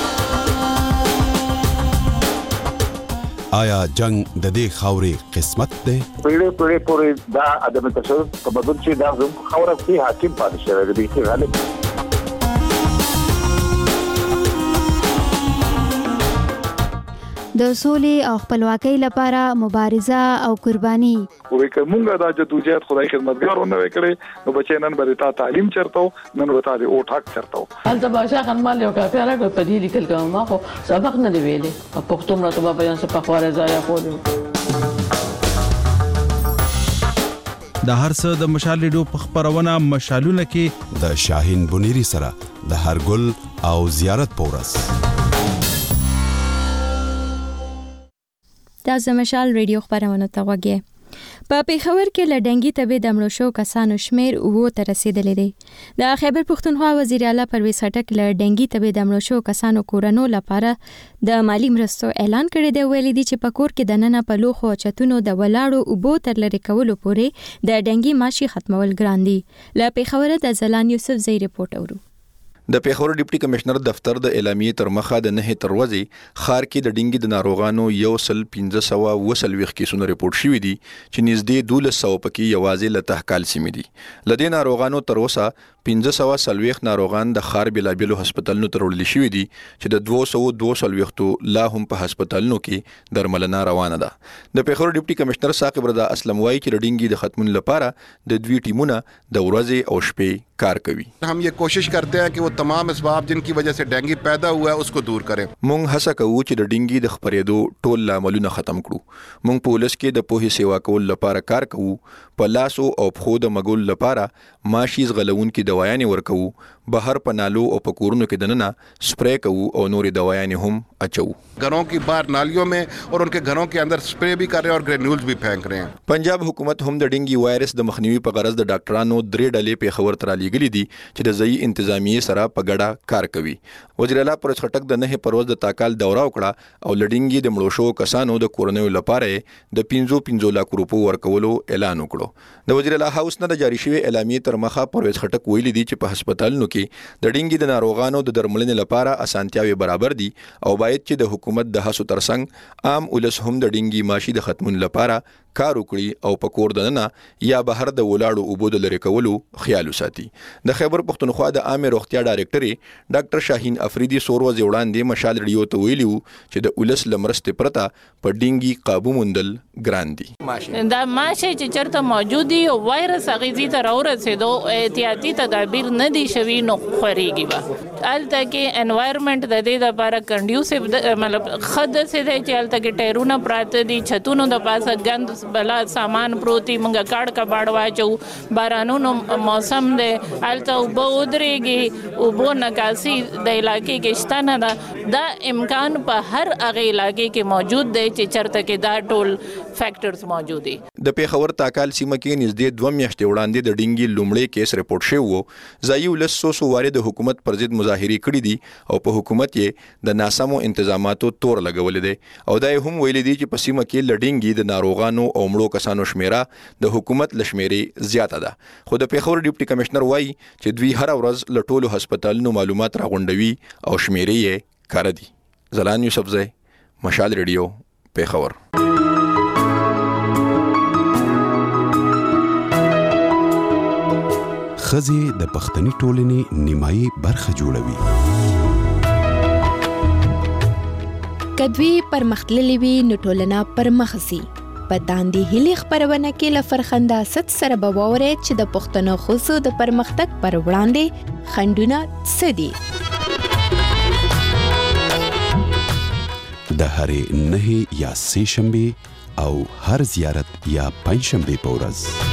آیا جنگ د دې خاورې قسمت دی؟ پیړې پیړې پورې دا عدم تشدد په بدل چې دا زموږ خاوره کې حاکم پاتې شوی دی چې غالب د سولې او خپلواکۍ لپاره مبارزه او قرباني. وې کومه دا جدوجہد خدای خدمتګارونه وکړي نو بچی نن به تا تعلیم چرته نن به تا او ټاک چرته هلته باشا خنمال یو کافي راغی په دې لیکل کوم ما خو سبق نه دی ویلې په پښتو مرته بابا یان څه په خواره ځای خو د هر څه د مشال ریډیو په خبرونه مشالونه کې د شاهین بنيري سره د هرګل او زیارت پورس. دا زمشال ریډیو خبرونه ته وګورئ. په پیښور کې له ډنګي تبې د مړو شو کسانو شمیر اوو ته رسیدلی دی. د خیبر پښتونخوا وزیر اعلی پرویز خټک له ډنګي تبې د مړو شو کسانو کورنو لپاره د مالی مرستو اعلان کړی دی. ویلي دي چې په کور کې دننه په لوښو او چتونو د ولاړو اوبو تر لرې کولو پورې د ډنګي ماشي ختمول ګران دي. له پیښوره د زلان یوسف زئی رپورټ اورو. د پیښور ډیپټي کمشنر دفتر د اعلامیې تر مخه د نه تر ورځې خار کې د ډینګي د ناروغانو یو سل پنځه سوه اووه څلوېښت کیسونه رپورټ شوي دي چې نږدې دولس سوه پکې یوازې له تحقال سیمې دي. له دې ناروغانو تر اوسه پنځه سوه څلوېښت ناروغان د خار بېلابېلو هسپتالونو ته وړل شوي دي چې د دوه سوه دوه څلوېښتو لا هم په هسپتالونو کې درملنه روانه ده. د پیښور ډیپټي کمشنر ساقب رضا اسلم وایي چې د ډینګي د ختمون لپاره د دوی ټیمونه د ورځې او شپې کار کوي. हम ये कोशिश करते हैं कि वो तमाम اسباب जिनकी वजह से डेंगू पैदा हुआ है उसको दूर करें. مونږ هڅه کوو چې د ډینګي د خپرېدو ټول لاملونه ختم کړو. مونږ په ولس کې د پوهې سیوا کول لپاره کار کوو. په لاسو او پښو د مګول لپاره ماشي زغلون کې دوايانې ورکوو. بهر په نالو او په کورونو کې دننه سپری کوو او نورې دوايانې هم اچو. घरों की बाहर नालियों में और उनके घरों के अंदर स्प्रे भी कर रहे हैं और ग्रेन्यूल्स भी फेंक रहे हैं. पंजाब हुकूमत هم د ډنګي وایرس د مخنیوي په غرض د ډاکټرانو درې ډلې په خبر تر لګلې دي چې د ځای انتظامیه سره په ګډه کار کوي. وزیر اعلی پرز خټک د نه پروز د تاکال دوره وکړه او لډنګي د مړو شو کسانو د کورنیو لپاره د پنځه پنځه لک روپو ورکولو اعلان وکړو. د وزیر اعلی هاوس نه د جاری شوی اعلامیه تر مخه پروز خټک ویلي دي چې په هسپتالونو کې د ډنګي د ناروغانو د درملنې لپاره اسانتیاوي برابر دي او باید چې د حکومت د هڅو ترڅنګ عام ولس هم د ډنګي ماشي د ختمون لپاره کار وکړي او په کور دننه یا بهر د ولاړو اوبو د لری کولو خیال وساتي. د خیبر پختونخوا د عامه روغتیا ډایریکټر ډاکټر شاهین افریدي سورو وړاندې مشال ریډیو ته ویلي چې د ولس لمرسته پرته په ډنګي قابو موندل ګران دي. دا ماشه چې چرته موجودي او وایرس اغیزي تر اورسېدو احتیاطي تدابیر نه دي شوي نو خوريږي به الته کې انوایرنمنت د دې لپاره کنډیوسیو مطلب خد سه دی چې الته کې ټایرونه پراته دي چھتونو د پاسه ګند بلا سامان پروتي منګه کاړ کباړ واچو بارانونو موسم دی الته وبو درېږي وبو نکاسي د علاقې کې شته نه ده دا امکان په هر هغه علاقې کې موجود دی چې چرته کې دا ټول فیکټرز موجود دي. د پیښور تاکال سیمه کې نږدې دوه میاشتې وړاندې د ډنګي لومړی کیس رپورټ شوی وو. ځایي ولس سو سو واره د حکومت پر ضد مظاهرې کړې دي او په حکومت یې د ناسمو انتظاماتو تور لګولې دي او دا هم ویلي دي چې په سیمه کې لډنګي د ناروغانو او مړو کسانو شمیره د حکومت لشمیرې زیاته ده. خو د پیښور ډیپټي کمشنر وایي چې دوی هر ورځ له ټولو هسپتالونو معلومات راغونډوي او شمیرې یې کار دي. زلان یوسفزی، مشال ریډیو، پیښور. خزي د پښتني ټولنې نیمایي برخه جوړوي. کدوی پرمختللې وي نو ټولنه پرمخسي. په داندې هلي خبرونه کې لفرخنده ست سره بووري چې د پښتنو خصو د پرمختګ پر وړاندې خندونه سدي. د هرې نه یا سې شنبه او هر زیارت یا پنځ شنبه په ورځ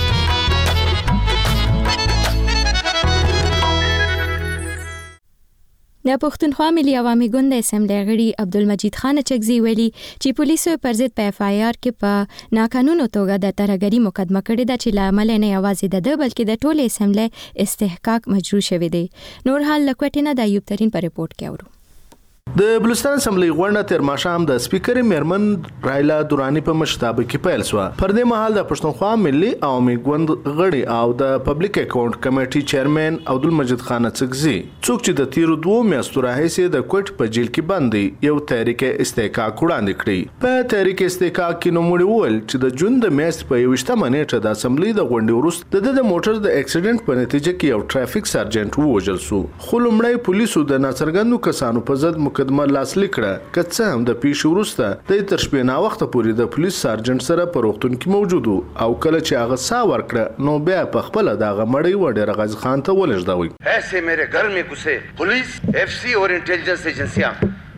د پښتونخوا ملي عوامي ګوند اسمبلی غړي عبدالمجید خان چکزي ویلي چې پولیسو پر ضد په اف آی آر کې په ناقانونه توګه د ترهګري مقدمه کړې ده چې لامل نه یوازې د ده بلکې د ټولې اسمبلی استحقاق مجروح شوی دی. نور حال لکوټې نه د ایوب ترین په ریپورت کې اورو. د بلوچستان اسمبلی غونډه تیر ماښام د سپیکر میرمن رایلا دورانی په مشرتابه کې پیل شوه. پر دې مهال د پښتونخوا ملي عوامي ګوند غړي او د پبلک اکاونټ کمیټې چیرمن عبدالمجید خان چکزي څوک چې د تیرو دوه میاشتو راهیسې د کوټ په جیل کې بند دي یو تحریک استحقاق وړاندې کړی. په تحریک استحقاق کې نوموړي وویل چې د جون د میاشتې په یوویشتمه نیټه د اسمبلی د غونډې وروسته د د موټر د اکسیډنټ په نتیجه کې یو ټرافیک سرجنټ ووژل شو. خو لومړی پولیسو د ناڅرګندو کسانو په ضد مقدمه لاسلیک کړه که څه هم د پیښې وروسته د تر شپې ناوخته پورې د پولیس سرجنټ سره په روغتون کې موجود او کله چې هغه ساه ورکړه نو بیا په خپله د هغه مړی وډېر غازي خان ته ولېږدوئ. ایسے میرے گھر میں گھسے پولیس ایف سی اور انٹیلیجنس ایجنسیاں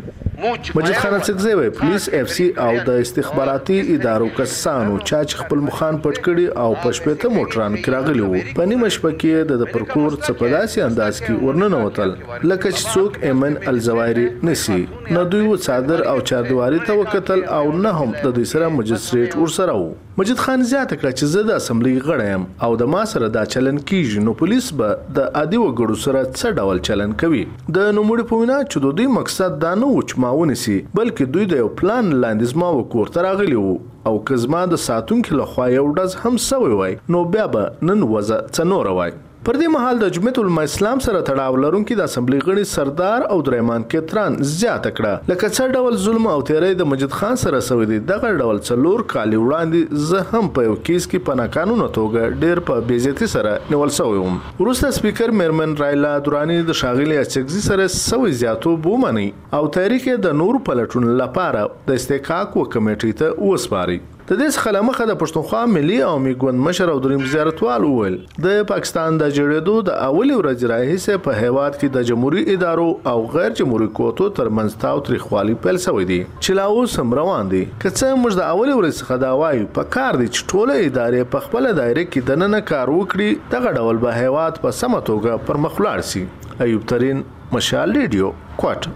مجید خان چکزی وی پولیس اف سی او د استخباراتي ادارو کسانو چا چې خپل مخان پټ کړي او په شپېته موټرانو کې راغلي وو. په نیمه شپه کې د پرکور څه په داسې انداز کې ورننوتل لکه چې څوک ایمن الزوایري نسی. نه دوی و څادر او چاردواري ته وکتل او نه هم د دوی سره مجسټریټ ورسره وو. مجید خان زیاته کړه چې زه د اسمبلی غړی یم او د ما سره دا چلن کیږي نو پولیس به د عادي وګړو سره څه ډول چلن کوي. د نوموړي په وینا چې د دوی مقصد دا نه و چې ما ونیسي بلکې دوی د یو پلان لاندې زما کور ته راغلي وو او که زما د ساتونکي لخوا یو ډز هم سوی وای نو بیا به نن وضع څه نوره وای. پر دې مهال د جمعیت العلماء اسلام سره تړاو لرونکي د اسمبلی غړي سردار عبدالرحمن کتران زیاته کړه لکه څه ډول ظلم او تیری د مجید خان سره سوی دی. دغه ډول څلور کالي وړاندې زه هم په یو کیس کې په ناقانونه توګه ډېر په بې عزتي سره نیول سوی وم. وروسته سپیکر میرمن رایلا دورانی د ښاغلي اچکزي سره سوی زیاتوب ومنئ او تحریک د نورو پلټونو لپاره د استحقاق و کمیټې ته وسپارئ. د دې څخه لمخه د پښتونخوا ملي او میګوند مشر او دریم زیارتوال وویل د پاکستان د جوړېدو د اولي ورځې راهیسې په هیواد کې د جمهوریت ادارو او غیر جمهوریت قوتو ترمنځ تاوتریخوالي پیل شوی دی چې لا اوس هم روان دي. که څه موږ د اولي ورځې څخه دا وایو په کار دي چې ټوله ادارې په خپل دایره کې دننه کار وکړي، دغه ډول به هیواد په سمه توګه پر مخ ولاړ شي. ایوب ترين، مشال ریډیو، کوټ.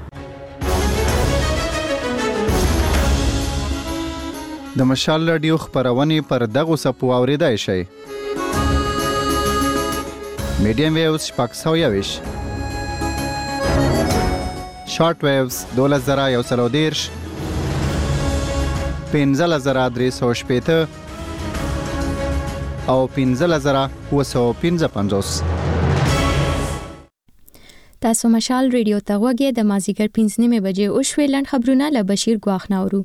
د مشال رادیو خبرونه پر دغه سپو اوریدای شي. میډیم ویوز شپږ سوه یویش، شارټ ویوز دولس زره یو سل او دېرش، پنځلس زره درې سوه شپېته او پنځلس زره اووه سوه پنځه پنځوس. تاسو مشال ریډیو ته غوږی د مازیګر پنځه نیمې بجې او شوي لنډ خبرونه له بشیر ګواخ ناورو.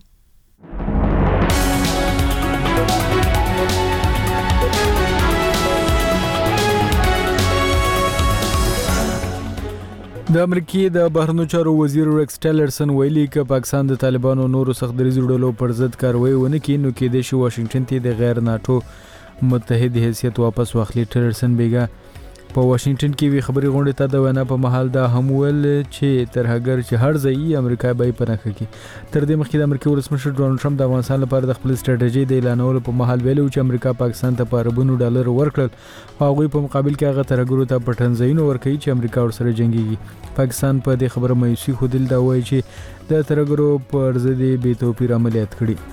د امریکای د بهرنیو چارو وزیر ریکس ټیلرسن ویلي چې پاکستان د طالبانو نورو سخت دریځ ډلو پر ضد کاروي ونه کوي نو کې د شي واشنگټن ته د غیر ناتو متحد حیثیت واپس واخلي. ټیلرسن بیګا په واشنگټن کې وی خبري غونډه ته د وینا په محل دا هم ول چې تر هغه چې هر ځای امریکا به پناه کوي. تر دې مخکې د امریکا ولسمشر ډونالد ټرمپ د افغانستان لپاره د خپل ستراتیژي د اعلانولو په محل ویلو چې امریکا پاکستان ته په اربونو ډالر ورکړل او هغه په مقابل کې هغه ترګرو ته پټنځینو ورکړي چې امریکا ورسره جنگيږي. پاکستان په دې خبره مایوسي خودل دا وایي چې د ترګرو پر ضد بې توپیر عملیات کړي.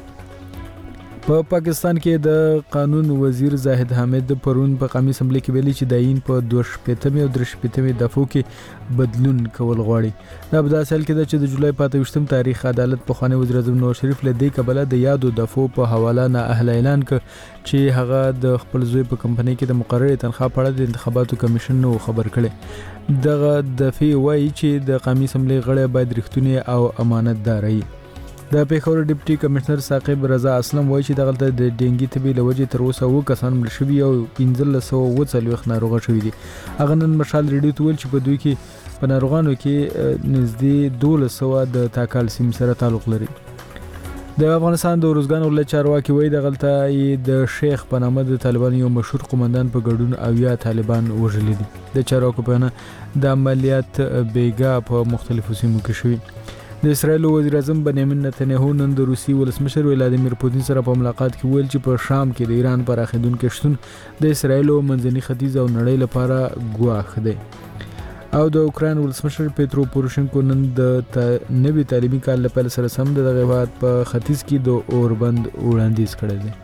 په پاکستان کې د قانون وزیر زاهد حامد پرون په قومي اسمبلی کې ویلي چې د عین په دوه شپېتمې او درې شپېتمې دفعو کې بدلون کول غواړي. دا په داسې حال کې ده چې د جولای په اته ویشتم تاریخ عدالت پخوانی وزیر اعظم نواز شریف له دې کبله د یادو دفعو په حواله نه اهل اعلان کړ چې هغه د خپل زوی په کمپنۍ کې د مقررې تنخواه په اړه د انتخاباتو کمیشن نو خبر کړي. دغه دفعې وایي چې د قومي اسمبلی غړي باید رښتونی او امانتدار وي. د پیښور ډیپټي کمشنر ثاقب رضا اسلم وایي چې دغه د ډینګي تبي لوجې تر اوسه وو کسان مړ شوي او پنځلس سوه اووه څلوېښت ناروغه شوي دي. هغه نن مشال ریډیو ته ویل چې په دوی کې په ناروغانو کې نږدې دولس سوه د تاکال سیم سره تعلق لري. د افغانستان د روزګان ولایت چارواکي وایي دغلته د شیخ په نامه د طالبانو یو مشهور قومندان په ګډون اویا طالبان وژلي دي. د چارواکو په وینا د عملیات بیګا په مختلفو سیمو کې شوي. د اسرایل وزیر اعظم بنیامین نتنیاهو نن د روسي ولسمشر ولادیمیر پوتین سره په ملاقات کې ویل چې په شام کې د ایران پراخېدونکي شتون د اسرایل او منځني ختیځ او نړۍ لپاره ګواښ دی. او د اوکراین ولسمشر پیترو پوروشنکو نن د نوي تعلیمي کال له پیل سره سم د هیواد په ختیځ کې د اوربند وړاندیز کړی دی.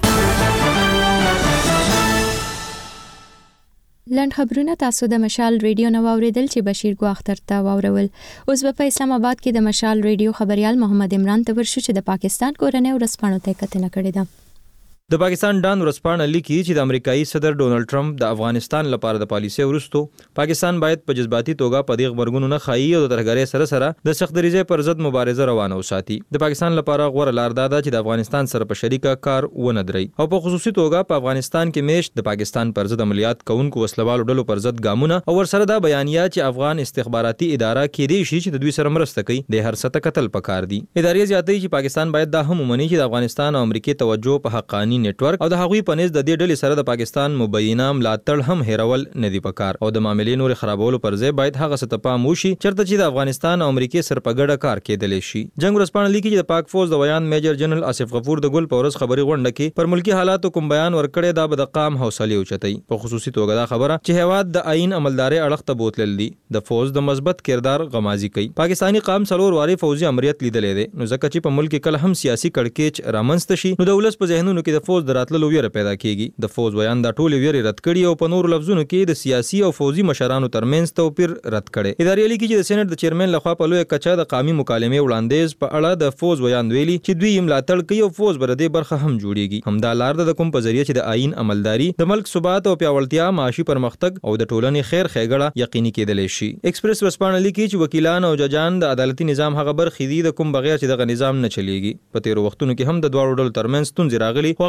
لنډ خبرونه تاسو د مشال ریډیو نو اوریدل چې بشیر ګواختر ته واورول. اوس په اسلام آباد کې د مشال ریډیو خبريال محمد عمران ته ورشو چې د پاکستان کورنۍ ورسپانو ته کتنه کړې ده. د پاکستان ډان ورسپانه لیکي چې د امریکایي صدر ډونالد ټرمپ د افغانستان لپاره د پالیسۍ وروسته پاکستان باید په جذباتي توګه په دې خبرګونو نه خایي او د ترهګرۍ سره سره د سخت دریځۍ پر ضد مبارزه روانه وساتي. د پاکستان لپاره غوره لار دا ده چې د افغانستان سره په شریکه کار ونه دري او په خصوصي توګه په افغانستان کې میشت د پاکستان پر ضد عملیات کوونکو وسلوالو ډلو پر ضد ګامونه او ورسره دا بیانیه چې افغان استخباراتي اداره کې دی شي چې د دوی سره مرسته کوي د هر څه قتل پکار دي. ادارې زیاتې چې پاکستان باید دا هم ومني چې د افغانستان او امریکای توجه په حقانی نتورک او د هغوی په نس د دې ډلې سره د پاکستان مبینه ملاتړ هم هیرول نه دی پکار او د معاملې نور خرابولو پر ځای باید هغه څه ته پام وشي چرته چې د افغانستان او امریکای سره په ګډه کار کېدلی شي. جنگ ورسپانه لیکي چې د پاک فوج د ویان میجر جنرال آصف غفور د ګل په ورځ خبري غونډه کې پر ملکی حالاتو کوم بیان ورکړی دا به د قام حوصله اوچتای. په خصوصي توګه دا خبره چې هیواد د آئین عملداري اړخ ته بوتلل دي د فوج د مثبت کردار غمازي کوي. پاکستانی قام څلور واري فوجي امریت لیدلې ده نو ځکه چې په ملک کله هم سیاسي کړکېچ رامنځته شي نو د ولس په ذهنونو کې د فوج دراتلو ویره پیدا کیږي. د فوج ویان دا ټول ویری رد کړي او په نور لفظونو کې د سیاسي او فوجي مشرانو ترمنځ توپیر رد کړي. ادارې لیکي چې د سېنات د چیرمن لخوا په لوی کچا د قومي مکالمې وړاندیز په اړه د فوج ویان ویلي چې دوی ملاتړ کوي او فوج بر دې برخه هم جوړیږي. همدا لار د کوم په ذریعہ چې د آئین عملداري د ملک ثبات او پیاوړتیا معاشي پرمختګ او د ټولنې خیر ښېګړه یقیني کېدلی شي. ایکسپریس ورسپانه لیکي چې وکیلان او ججان د عدالتي نظام هغه برخې دي د کوم بغیر چې دغه نظام نه چلیږي. په تیرو وختونو کې هم د دواړو ډلو ترمنځ ستونزې راغلي خو هغه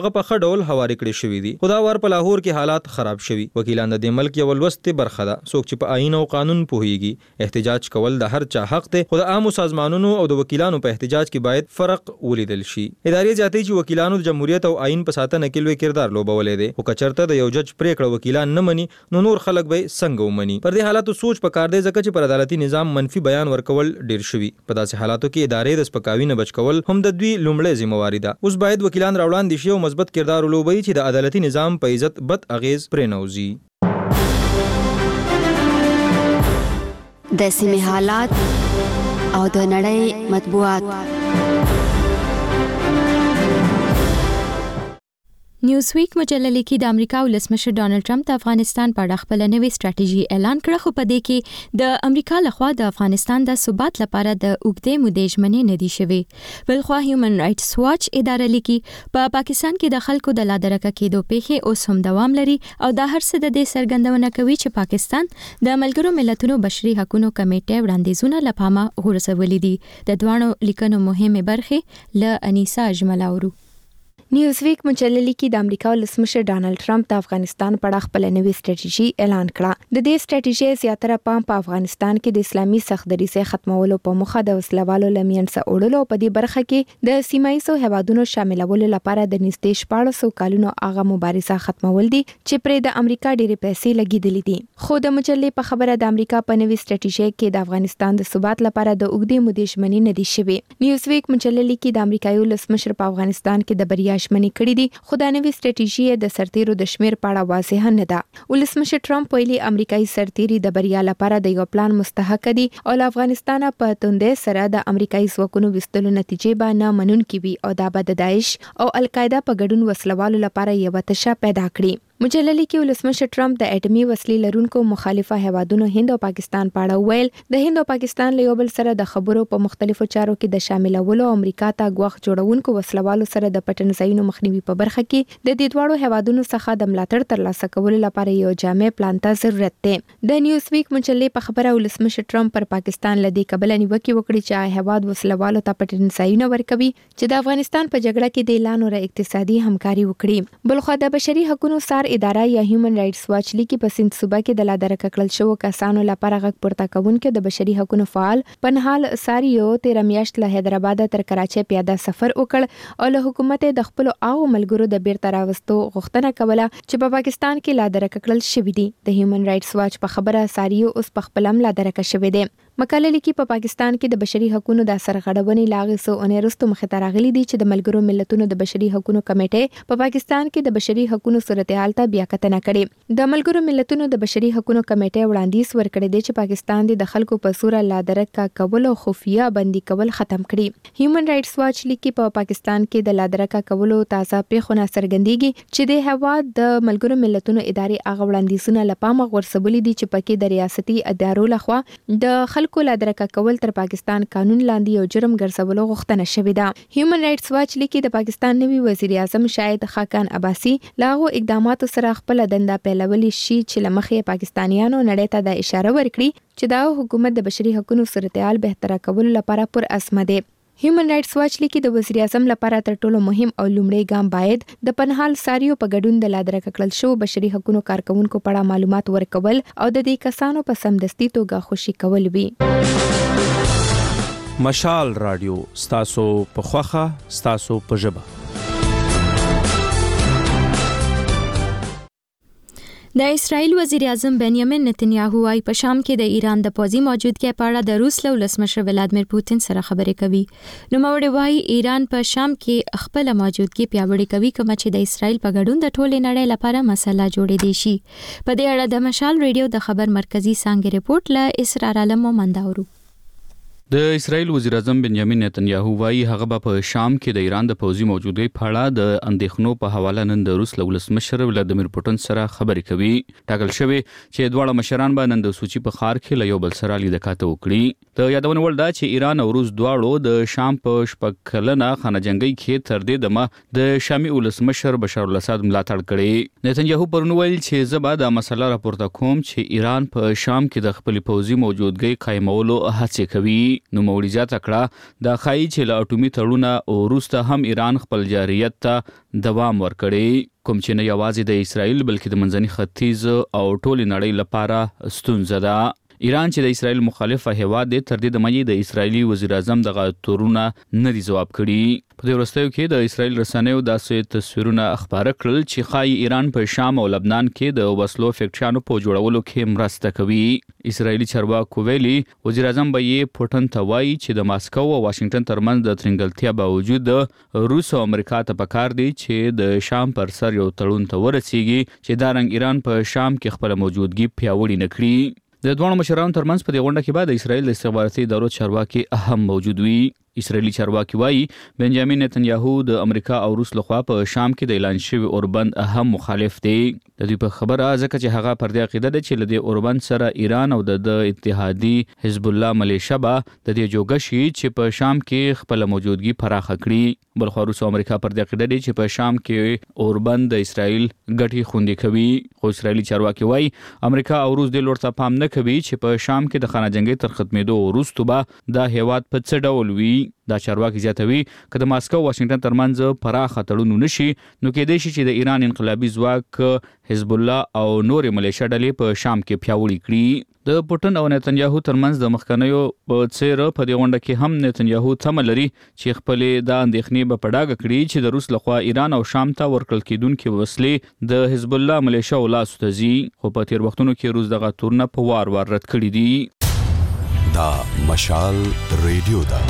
هغه په ښه ډول هواري کړی شوی دي. خو دا وار په لاهور کې حالات خراب شوي. وکیلان د دې ملک یو لوستې برخه ده. څوک چې په آئین او قانون پوهیږي احتجاج کول د هر چا حق دی، خو د عامو سازمانونو او د وکیلانو په احتجاج کې باید فرق ولیدل شي. ادارې زیاتې چې وکیلانو د جمهوریت او آئین په ساتنه کې لوی کردار لوبولی دی، خو که چېرته د یو جج پریکړه وکیلان نه مني نو نور خلک به څنګه ومني؟ پر دې حالاتو سوچ پکار دی، ځکه چې پر عدالتي نظام منفي بیان ورکول ډیر شوي. په داسې حالاتو کې ادارې د سپکاوي نه بچ کول هم د دوی لومړی ذمہواري ده. اوس باید وکیلان راوړاندې شي او مثبت کردار ولوبوي چې د عدالتي نظام په عزت بد اغیز پرې نه وځي. د سیمې حالات او د نړۍ مطبوعات. نیوزویک مجله لیکي د امریکا ولسمشر ډانلډ ټرمپ د افغانستان په اړه خپل نوې ستراتیژي اعلان کړه، خو په دې کې د امریکا لخوا د افغانستان د ثبات لپاره د اوږدې مودې ژمنې نه دي شوې. بلخوا هیومن رائټس واچ اداره لیکي په پا پاکستان کې د خلکو د لادرکه کېدو پیښې اوس هم دوام لري او دا هر څه د دې څرګندونه کوي چې پاکستان د ملګرو ملتونو بشري حقوقو کمیټې وړاندیزونه له پامه غورځولي دي. د دواړو لیکنو مهمه برخې له انیسا اجمل اورو. نیوزویک مجله لیکي د امریکا ولسمشر ډانلډ ټرمپ د افغانستان په اړه خپل نوې ستراتیژي اعلان کړه. د دې ستراتیژي زیاتره پام په افغانستان کې د اسلامي سختدریزۍ ختمولو په موخه د وسلوالو له منځه وړلو په دې برخه کې د سیمایي هیوادونو شاملولو لپاره د نږدې شپاړس سوه کالونو هغه مبارزه ختمول دي چې پرې د امریکا ډېرې پیسې لګېدلې دي. خو د مجلې په خبره د امریکا په نوې ستراتیژي کې د افغانستان د ثبات لپاره د اوږدې مودې ژمنې نه دي شوې. نیوزویک مجله لیکي د امریکایي ولسمشر په افغانستان کې د بریا ژمنې کړې دي، خو دا نوې ستراتیژي د سرتیرو د شمیر په اړه واضح نه ده. ولسمشر ټرمپ ویلي امریکایي سرتیري د بریا لپاره د یو پلان مستحق دي او له افغانستان په توندې سره د امریکایي ځواکونو وستلو نتیجې به نه منونکې وي او دا به د داعش او القاعده په ګډون وسلوالو لپاره یو تشه پیدا کړي. مجله لیکي ولسمشر ټرمپ د اټومي وسلې لرونکو مخالفه هیوادونو هند او پاکستان په اړه ویل د هند او پاکستان له یو بل سره د خبرو په مختلفو چارو کې د شاملولو او امریکا ته غوښ جوړونکو وسلوالو سره د پټنځایونو مخنیوي په برخه کې د دې دواړو هیوادونو څخه د ملاتړ ترلاسه کولو لپاره یو جامع پلان ته ضرورت دی. د نیوزویک مجلې په خبره ولسمشر ټرمپ پر پاکستان لدی قبل نیوکه وکړي چې هیواد وسلوالو ته پټنځایونه ورکوي چې د افغانستان په جګړه کې د اعلان او اقتصادي همکاري وکړي. بلخو د بشري حقوقو سار اداره یا هیومن رائټس واچ لیکي په سند صوبه کې د لادرکه کړل شو کسانو لپاره غږ پورته کوونکې د بشري حقوقو فعال پنهال ساریو تیر میاشت له حیدرآباد تر کراچۍ پیاده سفر وکړ او له حکومت د خپل او ملګرو د بیرته راوستو غوښتنه کوله چې په پاکستان کې لادرکه کړل شوی دي. د هیومن رائټس واچ په خبره ساریو اوس په خپل هم لادرکه شوی دی. مقاله لیکي په پاکستان کې د بشري حقوقو د سرغړونې لاغې سو اونرستو مخې ته راغلي دي چې د ملګرو ملتونو د بشري حقوقو کمیټې په پاکستان کې د بشري حقوقو صورتحال ته بیا کتنه کړې. د ملګرو ملتونو د بشري حقوقو کمیټې وړاندیز ورکړی دی چې پاکستان د خلکو په سوره لادرکه کول او خفیه بندي کول ختم کړي. هیومن رائټس واچ لیکي په پاکستان کې د لادرکه کول او تازه پیښونه څرګندېږي چې د هواد د ملګرو ملتونو ادارې هغه وړاندیزونه لپاره غورځولي دي چې پکې د ریاستي ادارو لخوا د خلکو لادرکه کول تر پاکستان قانون لاندې یو جرم ګرځولو غوښتنه شوې ده. هیومن رائټس واچ لیکي د پاکستان نوي وزیر اعظم شاهد خاقان عباسي لاغو اقداماتو سره خپل دنده پیلولي شي چې لمخې پاکستانیانو نړۍ ته د اشاره ورکړي چې دا حکومت د بشري حقوقو صورتحال بهتره کولو لپاره پر عزم دی. هیومن رائټس واچ لیکي د وزیر اعظم لپاره تر ټولو مهم او لومړی ګام باید د پنهال ساریو په ګډون د لادرکه کړل شو بشري حقوقو کارکونکو په اړه معلومات ورکول او د دې کسانو په سمدستي توګه خوشي کول وي. مشال رادیو ستاسو په خوخه ستاسو په ژبه. د اسرائیل وزیر اعظم بنیامین نتنیاهو وايي په شام کې د ایران د پوځي موجودګۍ په اړه د روس له ولسمشر ولادمیر پوتین سره خبرې کوي. نوموړی وايي ایران په شام کې خپل موجودګۍ پیاوړې کوي کوم چې د اسرائیل په ګډون د ټولې نړۍ لپاره مسله جوړې دي شي. په دې اړه د مشال ریډیو د خبر مرکزی څنګه رپورټ له اسرار عالم مومند اورو. د اسرائیل وزیر اعظم بنیامین نتنیاهو وايي هغه په شام کې د ایران د پوځي موجودګۍ په اړه د اندېښنو په حواله نن د روس له ولسمشر ولادمیر پوتین سره خبرې کوي. ټاکل شوی چې دواړه مشران به نن د سوچي په ښار کې له یو بل سره لیدکاته وکړي. د یادونه وړ ده چې ایران او روس دواړو د شام په شپږ کلنه خانه جنگي کې تر دې دمه د شامي ولسمشر بشار الاسد ملاتړ کړي. نتنیاهو پرون ویل چې زه به دا مسله راپورته کوم چې ایران په شام کې د خپل پوځي موجودګۍ قایمولو هڅه کوي. نو موري زیاته کړه د خای چې له اټومي تړونه وروسته هم ایران خپل جاريت ته دوام ورکړي، کوم چې نه یوازې د اسرایل بلکې د منځني ختیځ او ټول نړۍ لپاره ستونزه ده. ایران چې د اسرایل مخالفه هیواد دی، تر دې دمه د اسرایلی وزیر اعظم دغه تورونه نه دي ځواب کړي. په دې وروستیو کې د اسرایل رسنیو داسې تصویرونه خبره کړل چې ښایي ایران په شام او لبنان کې د وسلو فیکټریانو په جوړولو کې مرسته کوي. اسرایلی چارواکو ویلي وزیر اعظم به یې پوټن ته وایي چې د ماسکو او واشنگټن ترمنځ د ترنګلتیا باوجود د روس او امریکا ته پکار دی چې د شام پر سر یو تړون ته ورسیږي چې دا رنګ ایران په شام کې خپل موجودګي پیاوړې نکړي. د دوه مشرانو ترمنځ په دې غونډه کې بعد اسرایل د استخباراتي ادارو چارواکي اهم موجود وي. اسرایلی چارواکي وایي بنجامین نتنیاهو د امریکا او روس لخوا په شام کې د اعلان شوی اوربند اهم مخالف دی. د دوی په خبره ځکه چې هغه پر دې عقیده ده چې لدې اوربند سره ایران او د اتحادي حزب الله ملیشه به د دې جوګه شي چې په شام کې خپل موجودګي پراخه کړي. بلخو روس او امریکا پر دې عقیده دي چې په شام کې اوربند د اسرایل ګټي خوندي کوي. خو اسرایلی چارواکي وایي امریکا او روس د لور ته پام نه کوي چې په شام کې د خانه جنگي تر ختمېدو وروسته به دا هیواد په څه ډول وي. دا چارواکي زیاتوي که د ماسکو او واشنگټن ترمنځ پراخه تړون نشي نو کېدای شي چې د ایران انقلابي ځواک حزب الله او نور ملیشه ډلې په شام کې پیاوړي کړي. د پوټن او نتنیاهو ترمنځ د مخکنیو په څیر په دې غونډه کې هم نتنیاهو تمه لري چې خپل د اندېښنې په پډاګه کړي چې د روس لخوا ایران او شام ته ورکړل کېدونکې وسلې د حزب الله ملیشه او لاسو ته ځي. خو په تیر وختونو کې روس دغه تورونه په وار وار رد کړي دي. دا مشال ریډیو دا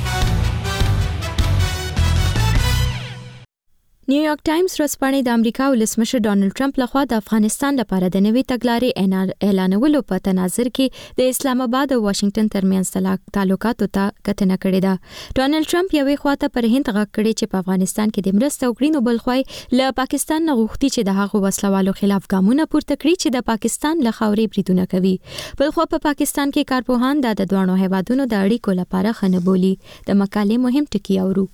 نیویارک ټایمز ورځپاڼې د امریکا ولسمشر ډانلډ ټرمپ لخوا د افغانستان لپاره د نوې تګلارې اعلانولو په تناظر کې د اسلام آباد او واشنگټن ترمنځ تعلقاتو ته کتنه کړې ده. ډانلډ ټرمپ یوې خواته پر هند غږ کړی چې په افغانستان کې د مرسته وکړي، نو بل خوا له پاکستان نه غوښتي چې د هغو وسلوالو خلاف ګامونه پورته کړي چې د پاکستان له خاورې بریدونه کوي. بل خوا په پاکستان کې کارپوهان د دوه هیوادونو د اړیکو لپاره خنه بولي. د مقالې مهم ټکي اورو.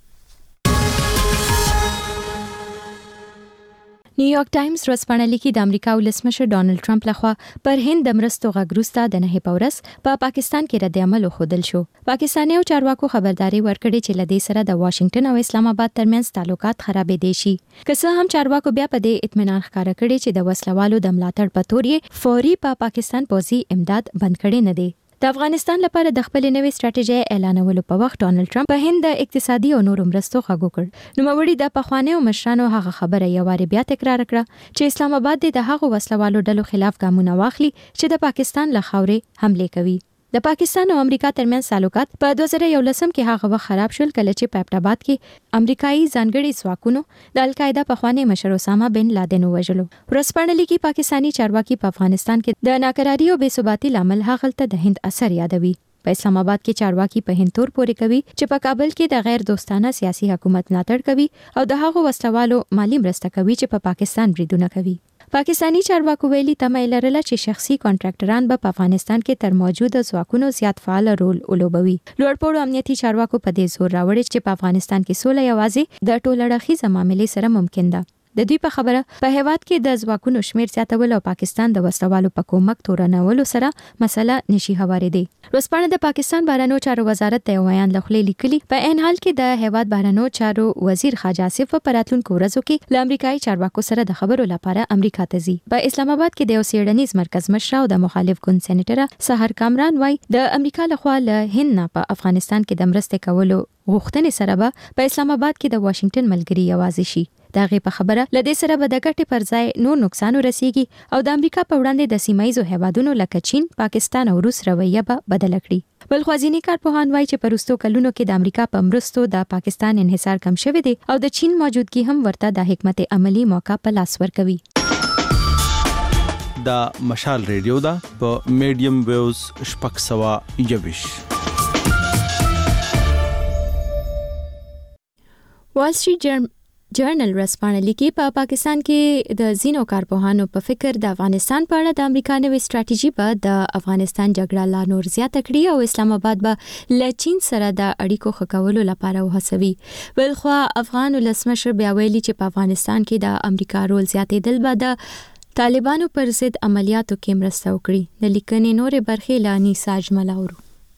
نیویارک ټایمز ورځپاڼه لیکي د امریکا ولسمشر ډانلډ ټرمپ لخوا پر هند د مرستو غږ وروسته د نهه په ورځ په پاکستان کې رد عمل وښودل شو. پاکستاني او چارواکو خبرداري ورکړې چې له دې سره د واشنگټن او اسلام آباد ترمنځ تعلقات خرابېدای شي. که څه هم چارواکو بیا په دې اطمینان ښکاره کړی چې د وسلوالو د ملاتړ په تور یې فوري په پاکستان پوځي امداد بند کړی نه دی. د افغانستان لپاره د خپل نوې ستراتیژي اعلانولو په وخت ډانلډ ټرمپ په هند د اقتصادي او نورو مرستو غږ وکړ. نوموړي د پخوانیو مشرانو هغه خبره یو واري بیا تکرار کړه چې اسلام آباد د هغو وسلوالو ډلو خلاف ګامونه واخلي چې د پاکستان له خاورې حمله کوي. د پاکستان او امریکا ترمنځ تعلقات په دوه زره یولسم کې هغه وخت خراب شول کله چې په ابټاباد کې امریکایي ځانګړي ځواکونو د القاعده پخوانی مشر اسامه بن لادن وژلو. ورځپاڼه لیکي پاکستانی چارواکي په افغانستان کې د ناکراری او بې ثباتۍ لامل هغه ته د هند اثر یادوي. په اسلام آباد کې چارواکي په هند تور پورې کوي چې په کابل کې د غیر دوستانه سیاسي حکومت ملاتړ کوي او د هغو وسلوالو مالی مرسته کوي چې په پاکستان بریدونه کوي. پاکستانی چارواکو ویلي تمه لرله چې شخصي کانټراکټران به په افغانستان کې تر موجوده ځواکونو زیات فعال رول ولوبوي. لوړپوړو امنیتي چارواکو په دې زور راوړی چې په افغانستان کې سوله یوازې د ټولړخیزه معاملې سره ممکن ده. د دوی په خبره په هیواد کې د ځواکونو شمیر زیاتول او پاکستان د وسلوالو په کومک تورنولو سره مسله نشي هوارېدی. ورځپاڼه د پاکستان بهرنیو چارو وزارت ته یو بیان لخوا لیکلي په عین حال کې د هیواد بهرنیو چارو وزیر خواجه آصف په راتلونکو ورځو کې له امریکایي چارواکو سره د خبرو لپاره امریکا ته ځي. په اسلام آباد کې د یو څېړنیز مرکز مشر او د مخالف ګوند سېنیټر سحر کامران وایي د امریکا لخوا له هند نه په افغانستان کې د مرستې کولو غوښتنې سره به په اسلام آباد کې د واشنگټن ملګري یوازې شي. دا غي په خبره لدې سره به د ګټې پر ځای نور نقصان ورسیږي او د امریکا په وړاندې د سیمایي هیوادونو لکه چین، پاکستان او روس رویه به بدل کړي. بل خوازینی کارپوهان وایي چې په وروستو کلونو کې د امریکا په مرستو د پاکستان انحصار کم شوی دی او د چین موجودګي هم ورته د حکمت عملی موقع په لاس ورکوي. دا مشال ریډیو دا په میډیم ویوز شپږ سوه یوویش. وال سټریټ جرم جرنل ورځپاڼه لیکي په پا پاکستان کې د زینو کارپوهانو په فکر د افغانستان په اړه د امریکا نوې ستراتیژي به د افغانستان جګړه لا نور زیاته کړي او اسلام آباد به له چین سره د اړیکو ښه کولو لپاره وهڅوي. بل خو افغان ولسمشر بیا ویلي چې په افغانستان کې د امریکا رول زیاتېدل به د طالبانو پر ضد عملیاتو کې مرسته وکړي. د لیکنې نورې برخې له انیسا اجمل اورو.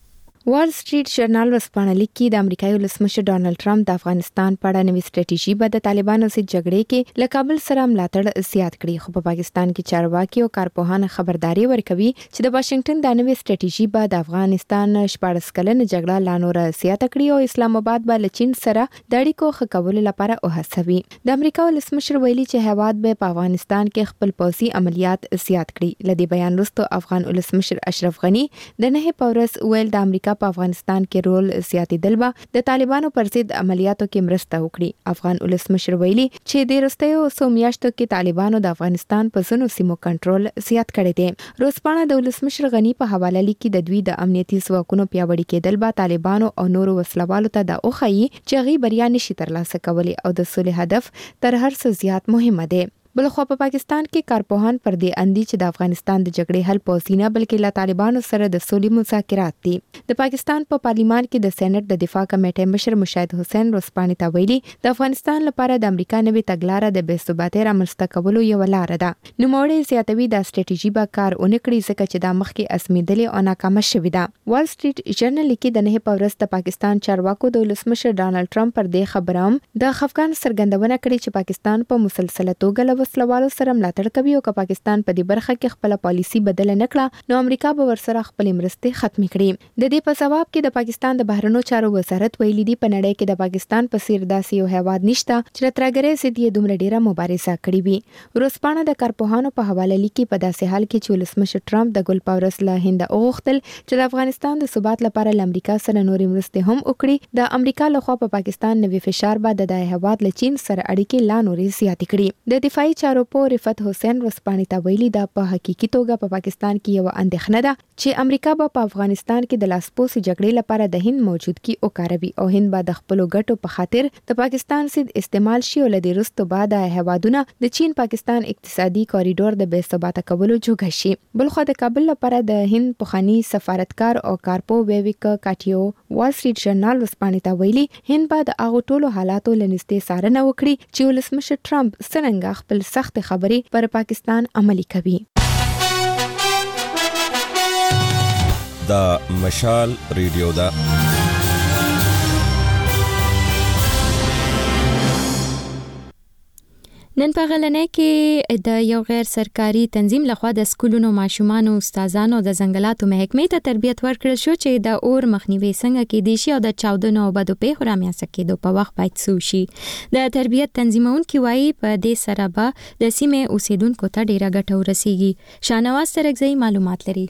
وال سټریټ ژورنال ورسپانه لیکي د امریکایي ولسمشر ډانلډ ټرمپ د افغانستان په اړه نوې ستراتیژي به د طالبانو سره جګړې کې له کابل سره ملاتړ زیات کړي، خو په پاکستان کې چارواکي او کارپوهان خبرداري ورکوي چې د واشنگټن د نوې ستراتیژي به د افغانستان شپږ کلنه جګړه لا نور زیات کړي او اسلام آباد به له چین سره د اړیکو ښه کولو لپاره وهڅوي. د امریکا ولسمشر ویلي چې هیواد به په افغانستان کې خپل پوځي عملیات زیات کړي. لدی بیان وروسته افغان ولسمشر اشرف غنی د نه پورس ویل د امریکا په افغانستان کې رول زیاتېدل به د طالبانو پر ضد عملیاتو کې مرسته وکړي. افغان ولسمشر ویلي چې د وروستیو څو میاشتو کې طالبانو د افغانستان په ځینو سیمو کنټرول زیات کړی دی. روزپاڼه د ولسمشر غنی په حواله لیکي د دوی د امنیتي ځواکونو پیاوړي کېدل به طالبانو او نورو وسلوالو ته د اوخایي چې غي بریا نشي ترلاسه کولی او د صلح هدف تر هر څه زیات مهمه دی. بلخو په پاکستان کې کارپوهان پر دې اندي چې د افغانستان د جګړې حل پوسي نه بلکې له طالبانو سره د سولې مذاکرات دي. د پاکستان په پارلیمان کې د سېنات د دفاع کمیټې مشر مشاهد حسین روسپانی ته ویلي د افغانستان لپاره د امریکا نوې تګلارې د بې ثباتۍ رامنځته کولو یو لار ده. نوموړی زیاتوي د ستراتیژي به کار اونکړي ځکه چې د مخکې اسمیدلې او ناکامه شوې ده. وال سټریټ ژورنال لیکي د نه په ورځ د پاکستان چارواکو د ولسمشر ډانلډ ټرمپ پر دې خبرم د خفقان سرګندونه کړې چې پاکستان په مسلسله توګه له وسلوالو سره ملاتړ کوي او که پاکستان په دې برخه کې خپل پالیسی بدل نه کړه نو امریکا به ورسره خپل مرستې ختم کړي. د دې په جواب کې د پاکستان د بهرنیو چارو وزارت ویلي دی په نړۍ کې د پاکستان په څیر داسې یو هیواد نشته چې ترګرې سي دی دومره ډیره مبارزه کړې وي. ورسپانه د کارپوهانو په حواله لیکي په داسې حال کې چې ولسمشر ټرمپ د ګل پاورس له هند اوغختل چې د افغانستان د ثبات لپاره له امریکا سره نورې مرستې هم وکړي، د امریکا لخوا په پاکستان نوې فشار به د هیواد له چین سره اړیکې لا نورې زیاتې کړي. د دفاعي چارو په رفعت حسین رسپانی ته ویلي دا په حقیقي توګه په پاکستان کې یو اندېښنه ده چې امریکا به په افغانستان کې د لاسپوڅي جګړې لپاره د هند موجودګي وکاروي او هند به د خپل ګټو په خاطر د پاکستان سید استعمال شي او لدی رستو بعد هیوادونه د چین پاکستان اقتصادي کوریډور د بې ثباته کولو جوګه شي. بلخو د کابل لپاره د هند پخوانی سفارتکار او کارپو ویویک کاټیو وال سټریټ ژورنال رسپانی ته ویلي هند به د هغه ټولو حالاتو لنستې څارنه وکړي چې ولسمشر ټرمپ څنګه خپل سخت خبرې پر پاکستان عملی کوي. دا مشال ریډیو دا نن په غلنۍ کې د یو غیر سرکاري تنظیم لخوا د سکولونو ماشومان او استادانو د ځنګلاتو محکمې ته تربیت ورکړل شو چې د اور مخنیوي څنګه کې دي شي او د چاودنو او بدو پیښو رامنځته کېدو په وخت باید څه شي. د تربیت تنظیمونکو وایي په دې سره به د سیمې اوسیدونکو ته ډیره ګټه ورسیږي. شاهنواز ترکزی معلومات لري.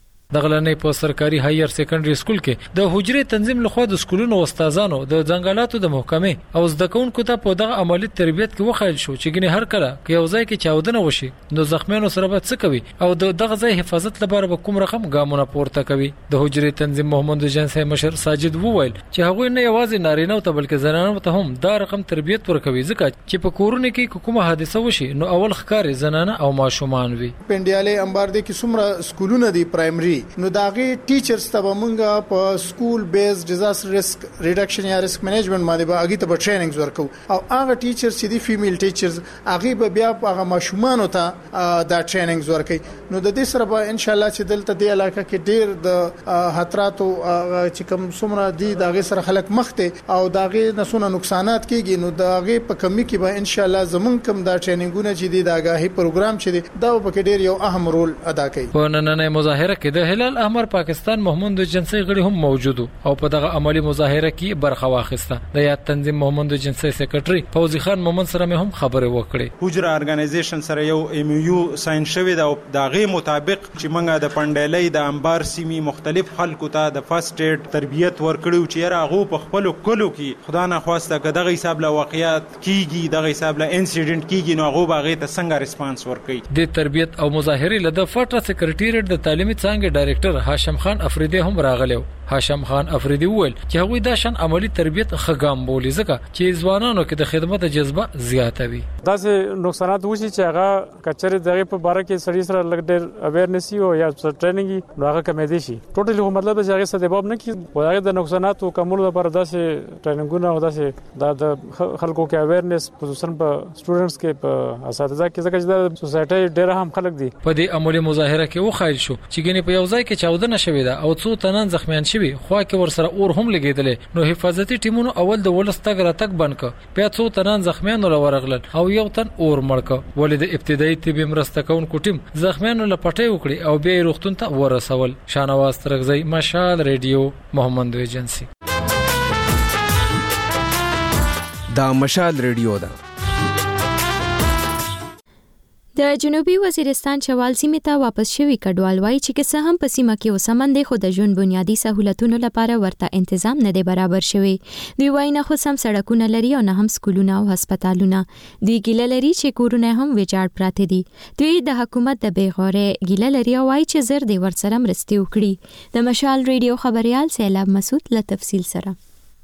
د غلنۍ په سرکاري هایر سیکنډري سکول کې د حجرې تنظیم لخوا د سکولونو استادانو د ځنګلاتو د محکمې او زده کوونکو ته په دغه عملی تربیت کې وخایل شو چې ګنې هر کله کې یو ځای کې چاودنه وشي نو زخمیانو سره به څه کوي او د دغه ځای حفاظت لپاره به کوم رقم ګامونه پورته کوي. د حجرې تنظیم محمد جنسي مشر ساجد وویل چې هغه نه یوازې نارینه او بلکې زنانو ته هم دا رقم تربیت ورکوي ځکه چې په کورونو کې کومه حادثه وشي نو اول ښکار زنانه او ماشومان وي. پندیاله انبار دي کې څومره سکولونه دي پرایمري نو داغه ټیچرز ته مونږه په سکول بیس ډیزاستر ریسک ریډکشن یا ریسک منیجمنت باندې به اګه ته ټریننګز ورکو او هغه ټیچرز چې دي فیمیل ټیچرز هغه به بیا هغه ماشومان ته دا ټریننګز ورکي نو د دې سره به ان شاء الله چې دلته د علاقې کې ډیر د خطراتو چې کوم څومره دي داغه سره خلک مخته او داغه نسونه نقصانات کیږي نو داغه په کمی کې به ان شاء الله زمون کوم دا ټریننګونه چې دي داغه پروګرام چې دي دا په ډیر یو اهم رول ادا کوي. په نننۍ مظاهره کې د هلال احمر پاکستان محمد جنسي غړي هم موجود او په دغه عملی مظاهره کې برخه واخیسته. د یاد تنظیم محمد جنسي سیکریټري فوزي خان مومن سره هم خبرې وکړې. حجره ارګنایزیشن سره یو ایم یو ساين شوی دا دغه مطابق چې موږ د پندلې د انبار سیمې مختلف خلکو ته د فرست ایډ تربیت ورکړو چې راغو په خپل کلو کې خدا نه خواسته کداغه حساب له واقعیت کیږي دغه حساب له انسیډنټ کیږي نو هغه باغې ته څنګه ریسپانس ورکړي. د تربیت او مظاهره له د فټره سیکریټریټ د تعلیمي څانګې ډایریکټر هاشم خان افریدی هم راغلو. هاشم خان افریدی وویل چې هغوی دا شان عملی تربیت خګام بولی ځکه چې ځوانانو کې د خدمت جذبه زیاته وي. دا سه نقصانات وشي چې هغه کچره دغه په باره کې سړي سره لګ ډېر اویرنس او یا ټریننګ نو هغه کمې دي شي. ټوټلی مطلب چې هغه څه د باب نه کی ولغه د نقصانات او کمول لپاره داسې ټریننګونه او داسې د خلکو کې اویرنس خصوصا په سټوډنټس کې په اساتذه کې ځکه چې د سوسایټي ډېر هم خلک دي. په دې عملی مظاهره کې وخایل شو چې ګنې په یو ځای کې چاودنه شوې ده او څو تنان زخمیان شوي وي خو کې ور سره اور هم لګیدل نو حفاظتي ټیمونو اول د ولس تګ را تک بند ک بیا څو تنان زخمیانو لورغلل او یو تن اور مړ ک ولې د ابتدایي طبي مرسته کوونکو ټیم زخمیانو لپټي وکړي او بیا روغتون ته ورسول. شانواز ترغزی، مشال ریډیو، محمد ایجنسی. دا مشال ریډیو ده. د جنوبي وزیرستان شوال سیمې ته واپس شوي کډوال وایي چې که څه هم په سیمه کې اوسمن دی خو د ژوند بنیادي سہولتونو لپاره ورته تنظیم نه دی برابر شوی. دوی وایي نه خو سم سړکونه لري او نه هم سکولونه او هسپتالونه. دوی ګیله لري چې کورونه هم ویجاړ پراته دي. دوی د حکومت د بېغورۍ ګیله لري او وایي چې زر دی ورسره مرستې وکړي. د مشال ریډیو خبريال سیلاب مسعود له تفصیل سره.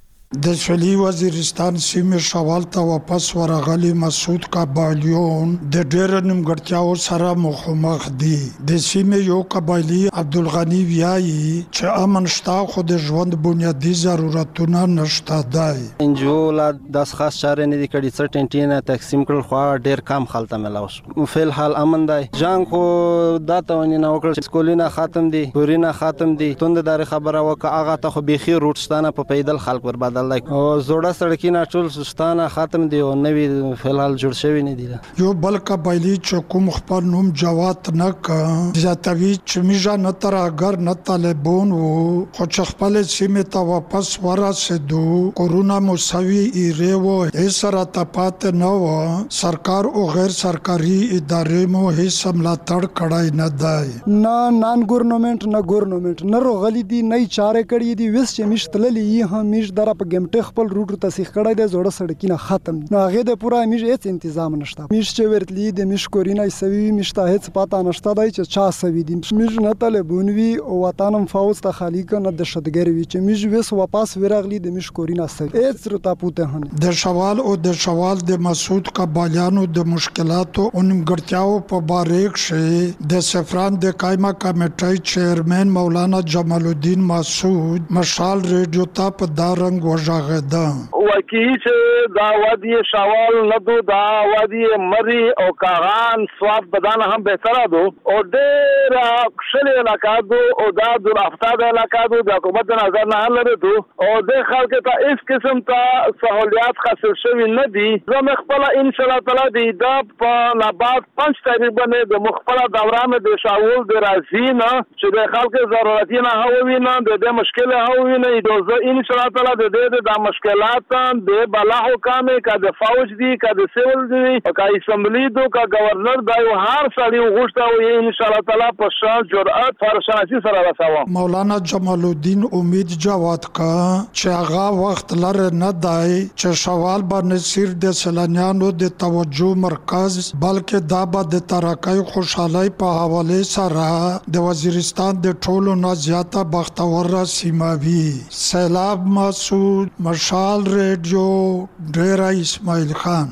د سویلي وزیرستان سیمې شوال ته واپس ورغلي مسعود قبایلیون د ډېر نیمګړتیاو سره مخامخ دي. د سیمې یو قبایلی عبدالغنی وایي چې امن شته خو د ژوند بنیادي ضرورتونه نشته دی. انجو لا داس خاص چارې نه دي کړي څه ټینټینه تقسیم کړل خو ډېر کم خلته ملاو شو. فل حال امن دی. جنگ خو دا ته ونی نه وکړل سکولینه ختم دي کورینه ختم دي توند دار خبره وکړه هغه ته خو بيخي روټستانه په پیدل خلک ورباد او زوړه سړکینه ټول سستانه ختم دي او نوی فلحال جوړ شوی نه دي. یو بل قبایلی چې کوم خپل نوم جوات نه ک ذاتوی چې میجا نه تر اگر نه طالبون وو خو چې خپل سیمه ته واپس ورسېدو کورونا مساوي ایره وو هیڅ سره تپات نه و. سرکار او غیر سرکاري ادارې مو هیڅ ملاتړ کړای نه دی. نه نان ګورنمنت نه ګورنمنت نه روغلی دي نه چارې کړې دي وس چې مشتللې هم مش در په ګمټ خپل روټ تصحیح کړای دی زوړه سړکینه ختم نو هغه د پورا میش هیڅ تنظیم نشته. میش چې ورتلی د میش کورینه سوي میشته هیڅ پاته نشته دی چې چا سوي دي. میش نه طالبون وی او وطنم فوز ته خالی کنه د شدګر وی چې میش وس واپس ورغلی د میش کورینه سوي هیڅ رتا پوته هنه. د شوال او د شوال د مسعود قبالیانو د مشکلاتو او نیمګړتیاو په باریک شي د سفران د قائمه کمیټې چیرمن مولانا جمال الدین مسعود مشال ریډیو ته په دارنګ وژغده. واقعي چې دا وادي شوال ندو دا وادي مری او کاغان سواد بدن هم بهتره دو او ډېر خپل علاقه دو او دا د افتاد علاقه دو د حکومت نظر نه لري دو او د خلک ته هیڅ قسم ته سہولیات حاصل شوی نه دي. زموږ خپل ان شاء الله تعالی دی دا په نبات پنځ تاریخ باندې د مخبره دوران د شاول د رازینه چې د خلک ضرورتونه هووي نه د مشکل هووي نه د ان شاء الله تعالی د دې د مشکلات د بالا حکام کا د فوج دی کا د سیول دی کا اسمبلی دو کا گورنر دا یو هر سړی وغوښته او ان شاء الله تعالی په شان جرأت فرشانسی سره رساوه. مولانا جمال الدین امید جواد کا چې هغه وخت لره نه دی چې شوال باندې صرف د سلانیانو د توجه مرکز بلکې دا به د ترقۍ خوشحالۍ په حواله سره د وزیرستان د ټولو نه زیاته بختور سیمه وي. سیلاب مسعود مشال ریډیو ډیرا اسماعیل خان.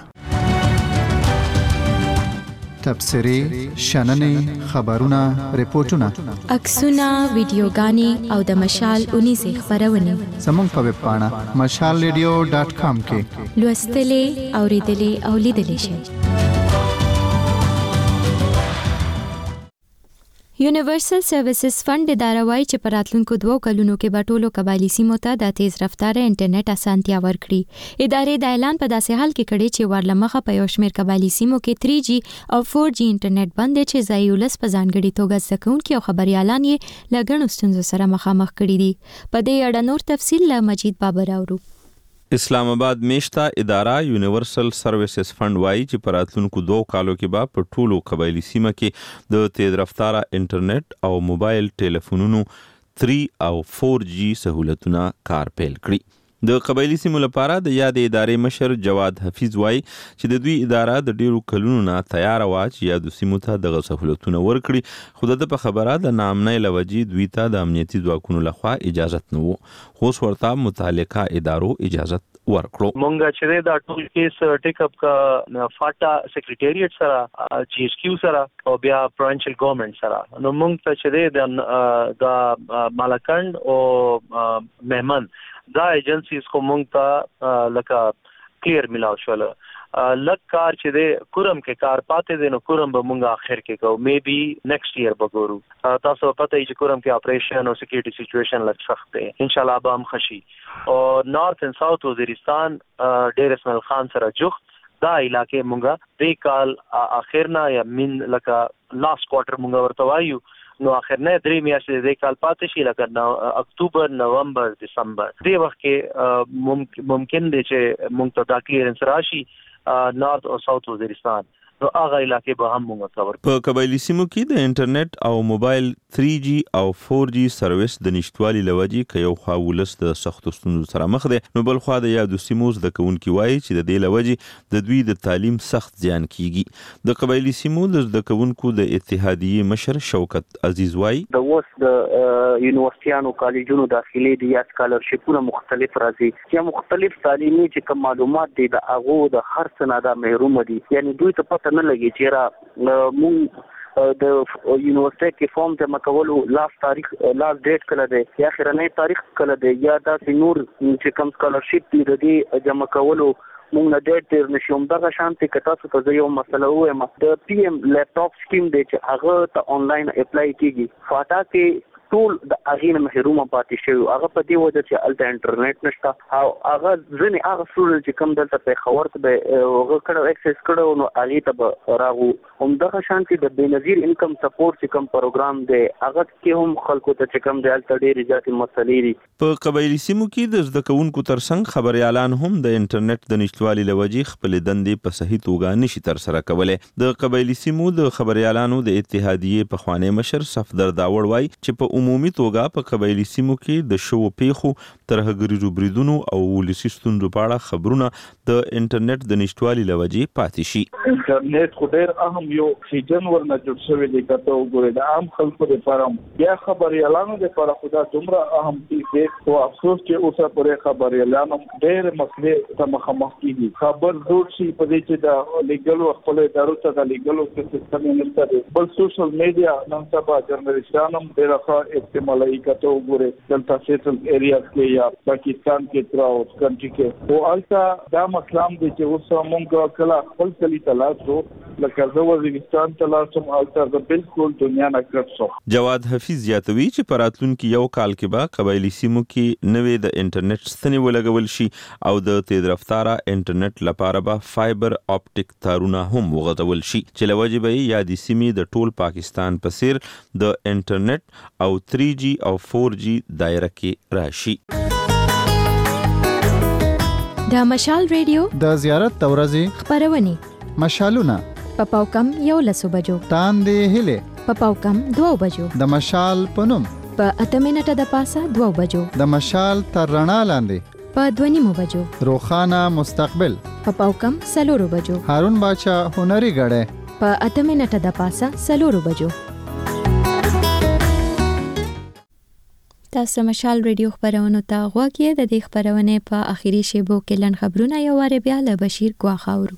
تبصری شننې خبرونه ریپورتونه عکسونه ویډیوګانې او د مشال اونې سه خبرونه زموږ په ویب پاڼه مشال ریډیو ډاټ کام کې لوستلې اوریدلې او لیدلې شئ. یونیورسل سروسز فند اداره وايي چې په راتلونکو دوو کلونو کې به ټولو قبایلي سیمو ته د تیز رفتار انټرنیټ اسانتیا ورکړي. ادارې د اعلان په داسې حال کې کړي چې ورلمخه په یو شمېر قبایلي سیمو کې تھری جی او فور جی انټرنیټ بند دی چې ځایي ولس په ځانګړي توګه زده کوونکي او خبریالان یې له ګڼو ستونزو سره مخامخ کړي دي. په دې اړه نور تفصیل له مجید بابر اورو. اسلام آباد میشته اداره یونیورسل سروسز فند وایي چې په راتلونکو دوه کالو کې به په ټولو قبایلي سیمه کې د تیز رفتاره انټرنیټ او موبایل ټلیفونونو تھری او فور جی سہولتونه کار پیل کړي. د قبایلي سیمو لپاره د یادې ادارې مشر جواد حفیظ وایي چې د دوی اداره د ډیرو کلونو نه تیار و چې یادو سیمو ته دغه سہولتونه ورکړي خو د په خبره د ناامنۍ له وجې دوی ته د امنیتي ځواکونو لخوا اجازت نه وو خو اوس ورته متعلقه ادارو اجازت ورکړو. مونږ چې دا ټول کیس ټیک اپ کا فاټا سیکریټریټ سره جی ایس کیو سره او بیا پروینشل ګورنمنت سره نو مونږ ته چې د مالکند او مهمن دا ایجنسیز کو مونږ ته لکه کلیر ملاو شول لک کار چې د کورم کې کار پاتې دي نو کورم به مونږ اخر کې کو مې بي نیکسټ ایئر به ګورو. تاسو پته یې چې کورم کې اپریشن او سکیورټي سچويشن لږ سخت دی ان شاء الله به هم خشي. او نارث اینڈ ساوث وزیرستان ډیر اسماعیل خان سره جوخت دا علاقې مونږه د کال اخرنا یا من لکه لاست کوارټر مونږ ورته وایو نو اخر نه درې میاشتې د کال پاتې شي لکه اکتوبر نومبر دسمبر دې وخت کې ممکن دی چې مونږ ته دا کلیرنس راشي نارث او ساوث وزیرستان نو هغه علاقې به هم مونږ کور. په قبایلی سیمو کې د انټرنیټ او موبایل تھری جی او فور جی سرویس د نشټوالي لوجې کې یو خوا ولس د سختو ستونزو سره مخ دی نو بل خوا د یادو سیمو د کوونکي وایي چې د دې لوجې د دوی د تعلیم سخت زیان کیږي. د قبایلی سیمو د کوونکو د اتحادیې مشر شوکت عزیز وایي د وس د یونیورسيانو کالجونو داخلي دي یا سکالرشپونه مختلف راځي چې مختلف تعلیمي چې کوم معلومات دي د هغه د هر څه نه محروم دي یعنی دوی ته نه لګي چې را مونږ د یونیورسيټي کې فارم جمع کولو لاست تاریخ لاست ډیټ کله دی یا اخرنۍ تاریخ کله دی یا دا نور چې کوم سکالرشپ دی د دې جمع کولو مونږ نه ډیټ تیر نشوم دغه شانتي که تاسو ته یو مسله وایم د پی ایم لیپټاپ سکیم دی چې هغه ته آنلاین اپلای کیږي فاټا کې ټول د اغینه محروم پاتې شوی هغه په دې وجه چې الته انټرنیټ نشته او هغه ځنې هغه سټوډنټ چې کوم دلته په خبر ته هغه کړه اکسس کړه نو هغه ته راغو هم دغه شانتي د بنظیر انکم سپورټ چې کوم پروګرام دی هغه کې هم خلکو ته چې کوم دی الته ډېری ځاتي مسلې دي. په قبایلی سیمو کې د زده کوونکو ترڅنګ خبريالان هم د انټرنیټ د نشټوالي لوجې خپل دندې په صحیح توګه نشي تر سره کولای. د قبایلی سیمو د خبريالانو د اتحادیې په خوانې مشر صفدر داوړ وایي چې په عمومي توګه په قبایلی سیمو کې د شو پیخو ترهګریزو بریدونو او ولسی ستونزو په اړه خبرونه د انټرنیټ د نشټوالي لوجې پاتې شي. انټرنیټ خو ډېر اهم یو اکسیجن ورنه جوړ شوی دی کته وګورئ د عام خلکو لپاره بیا خبريالانو لپاره خدا دومره اهم دی او افسوس چې اوسه پرې خبريالانو ډېر مسلې ته مخامخ کیږي خبر جوړ شي په دې چې د لیګل خپل ادارو ته د لیګلو سیستم نشته دی بل سوشل میډیا نن سبا جرنالستانو ډېر ښه استعمالي کته وګورئ دلته سیټل ایریا کې یا پاکستان کې تراو کنټری کې او البته دا مطلب دی چې اوسه مونږ کله خپل کلی تلاسو لکه زه وزیرستان تلاسم البته بالکل دنیا نه کړم. جواد حفیظ زیاتوي چې پراتلونکو یو کال کې به قبایلی سیمو کې نوې د انټرنیټ ستنې ولګول شي او د تیز رفتاره انټرنیټ لپاره به فایبر اپټیک تارونه هم وغځول شي چې لوجې به یا د سیمې د ټول پاکستان په څیر د انټرنیټ او تھری جی او فور جی دایره کې راشي. د مشال ریډیو د زیارت تورزی خبرونه مشالونه په پاوکم یو لسو بجو تاندې هله په پاوکم دوه بجو د مشال پنوم په اته منټه د پاسه دوه بجو د مشال تر رڼا لاندې په دوه نیمو بجو روخانه مستقبل په پاوکم سلورو بجو هارون باچا هنري غړې په اته منټه د پاسه سلورو بجو. تاسو مشال ریډیو خبرونه ته غواړئ د دې خبرونه په اخیری شیبو کې لن خبرونه یو واره بیا له بشیر ګواخاورو.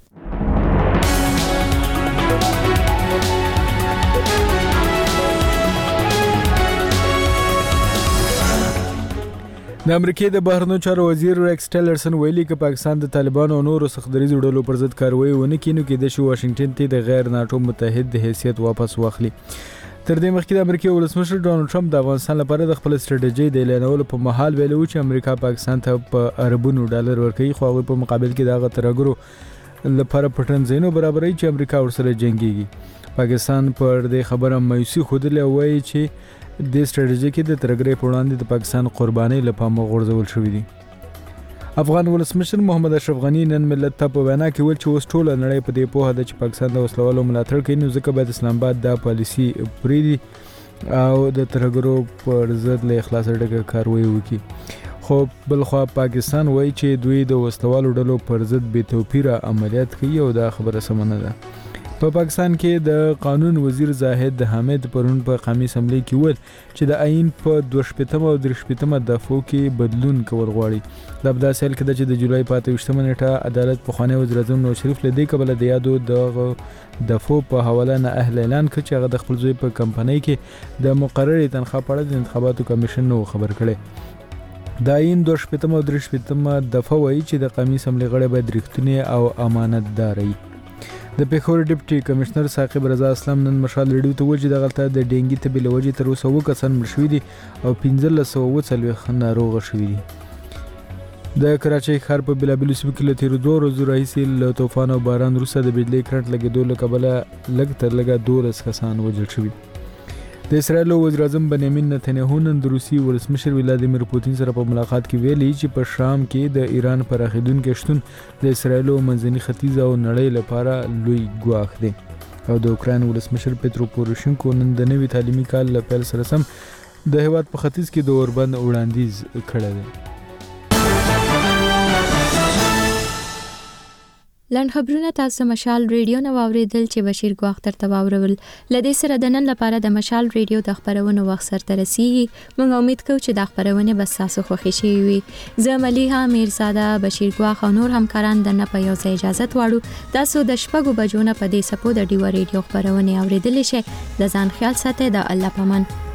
د امریکای د بهرنیو چارو وزیر ریکس ټیلرسن ویلي چې پاکستان د طالبانو او نورو سختدریزو ډلو پر ضد کاروایی ونه کینو کې د شو واشنگټن ته د غیر ناتو متحد د حیثیت واپس واخلي. تر دې مخکې د امریکای ولسمشر ډونالد ټرمپ د افغانستان لپاره د خپل ستراتیژي د اعلانولو په محل ویلو چې امریکا پاکستان ته په اربونو ډالر ورکوي خو هغه په مقابل کې د هغه ترګرو لپاره پټن زینو برابرۍ چې امریکا ورسره جنگيږي. پاکستان پر دې خبره مایوسي خوده وایي چې د ستراتیژي کې د ترګرې په وړاندې د پاکستان قرباني لپاره غورځول شوې دي. افغان ولسمشر محمد اشرف غنی نن ملت ته په وینا کې ویل چې اوس ټول نړۍ په دې پوهه ده چې پاکستان د وسلوالو ملاتړ کوي نو ځکه باید اسلام آباد دا پالیسی پریږدي او د ترګرو پر ضد له اخلاص ډکه کاروایی وکړي. خو بل خو پاکستان وایي چې دوی د وسلوالو ډلو پر ضد بې توپیره عملیات کوي او دا خبره سمه نه ده. په پاکستان کې د قانون وزیر زاهد حامد پرون په قومي اسمبلی کې وویل چې د آئین په دوه شپېتمه او درې شپېتمه دفعو کې بدلون کول غواړي. دا په داسې حال کې ده چې د جولای په اته ویشتمه نیټه عدالت پخوانی وزیر اعظم نواز شریف له دې کبله د یادو د دفعو په حواله نه اهل اعلان کړ چې هغه د خپل زوی په کمپنۍ کې د مقررې تنخواه په اړه د انتخاباتو کمیشن نو خبر کړی. د آئین دوه شپېتمه او درې شپېتمه دفعه وایي چې د قومي اسمبلۍ غړي باید رښتونی او امانتدار وي. د پېښور ډیپټي کمشنر ثاقب رضا اسلام نن مشال ریډیو ته وویل چې دغلته د ډینګي تبې له وجې تر اوسه اووه کسان مړه شوي دي او پنځلس سوه اووه څلوېښت ناروغه شوي دي. د کراچۍ ښار په بېلابېلو سیمو کې له تېرو دوه ورځو راهیسې له طوفان او باران وروسته د بجلۍ کرنټ لګېدو له کبله لږ تر لږه دولس کسان وژل شوي. د اسرایل وزیر اعظم بنیامین نتنیاهو نن د روسي ولسمشر ولادیمیر پوتین سره په ملاقات کې ویلي چې په شام کې د ایران پراخېدونکی شتون د اسرایل منځني ختیځ او نړۍ لپاره لوی ګواښ دی. او د اوکراین ولسمشر پترو پوروشینکو نن د نوي تعلیمي کال له پیل سره سم د هیواد په ختیځ کې د اوربند وړاندیز کړی دی. لنډ خبرونه تاسو مشال ریډیو نو اوریدل چې بشیر ګواخ تر تواورول. لدې سره د نن لپاره د مشال ریډیو د خبرونو وخت سره رسیدي. موږ امید کوو چې د خبرونه بس تاسو خوښی شي وي. زه ملیحه میرزاده، بشیر ګواخ او نور همکاران د نه په یو ځای اجازه واړو. تاسو د شپږو بجو نه په دې سپو د ډیو ریډیو خبرونه اوریدل شي. د ځان خیال ساتئ. د الله پامان.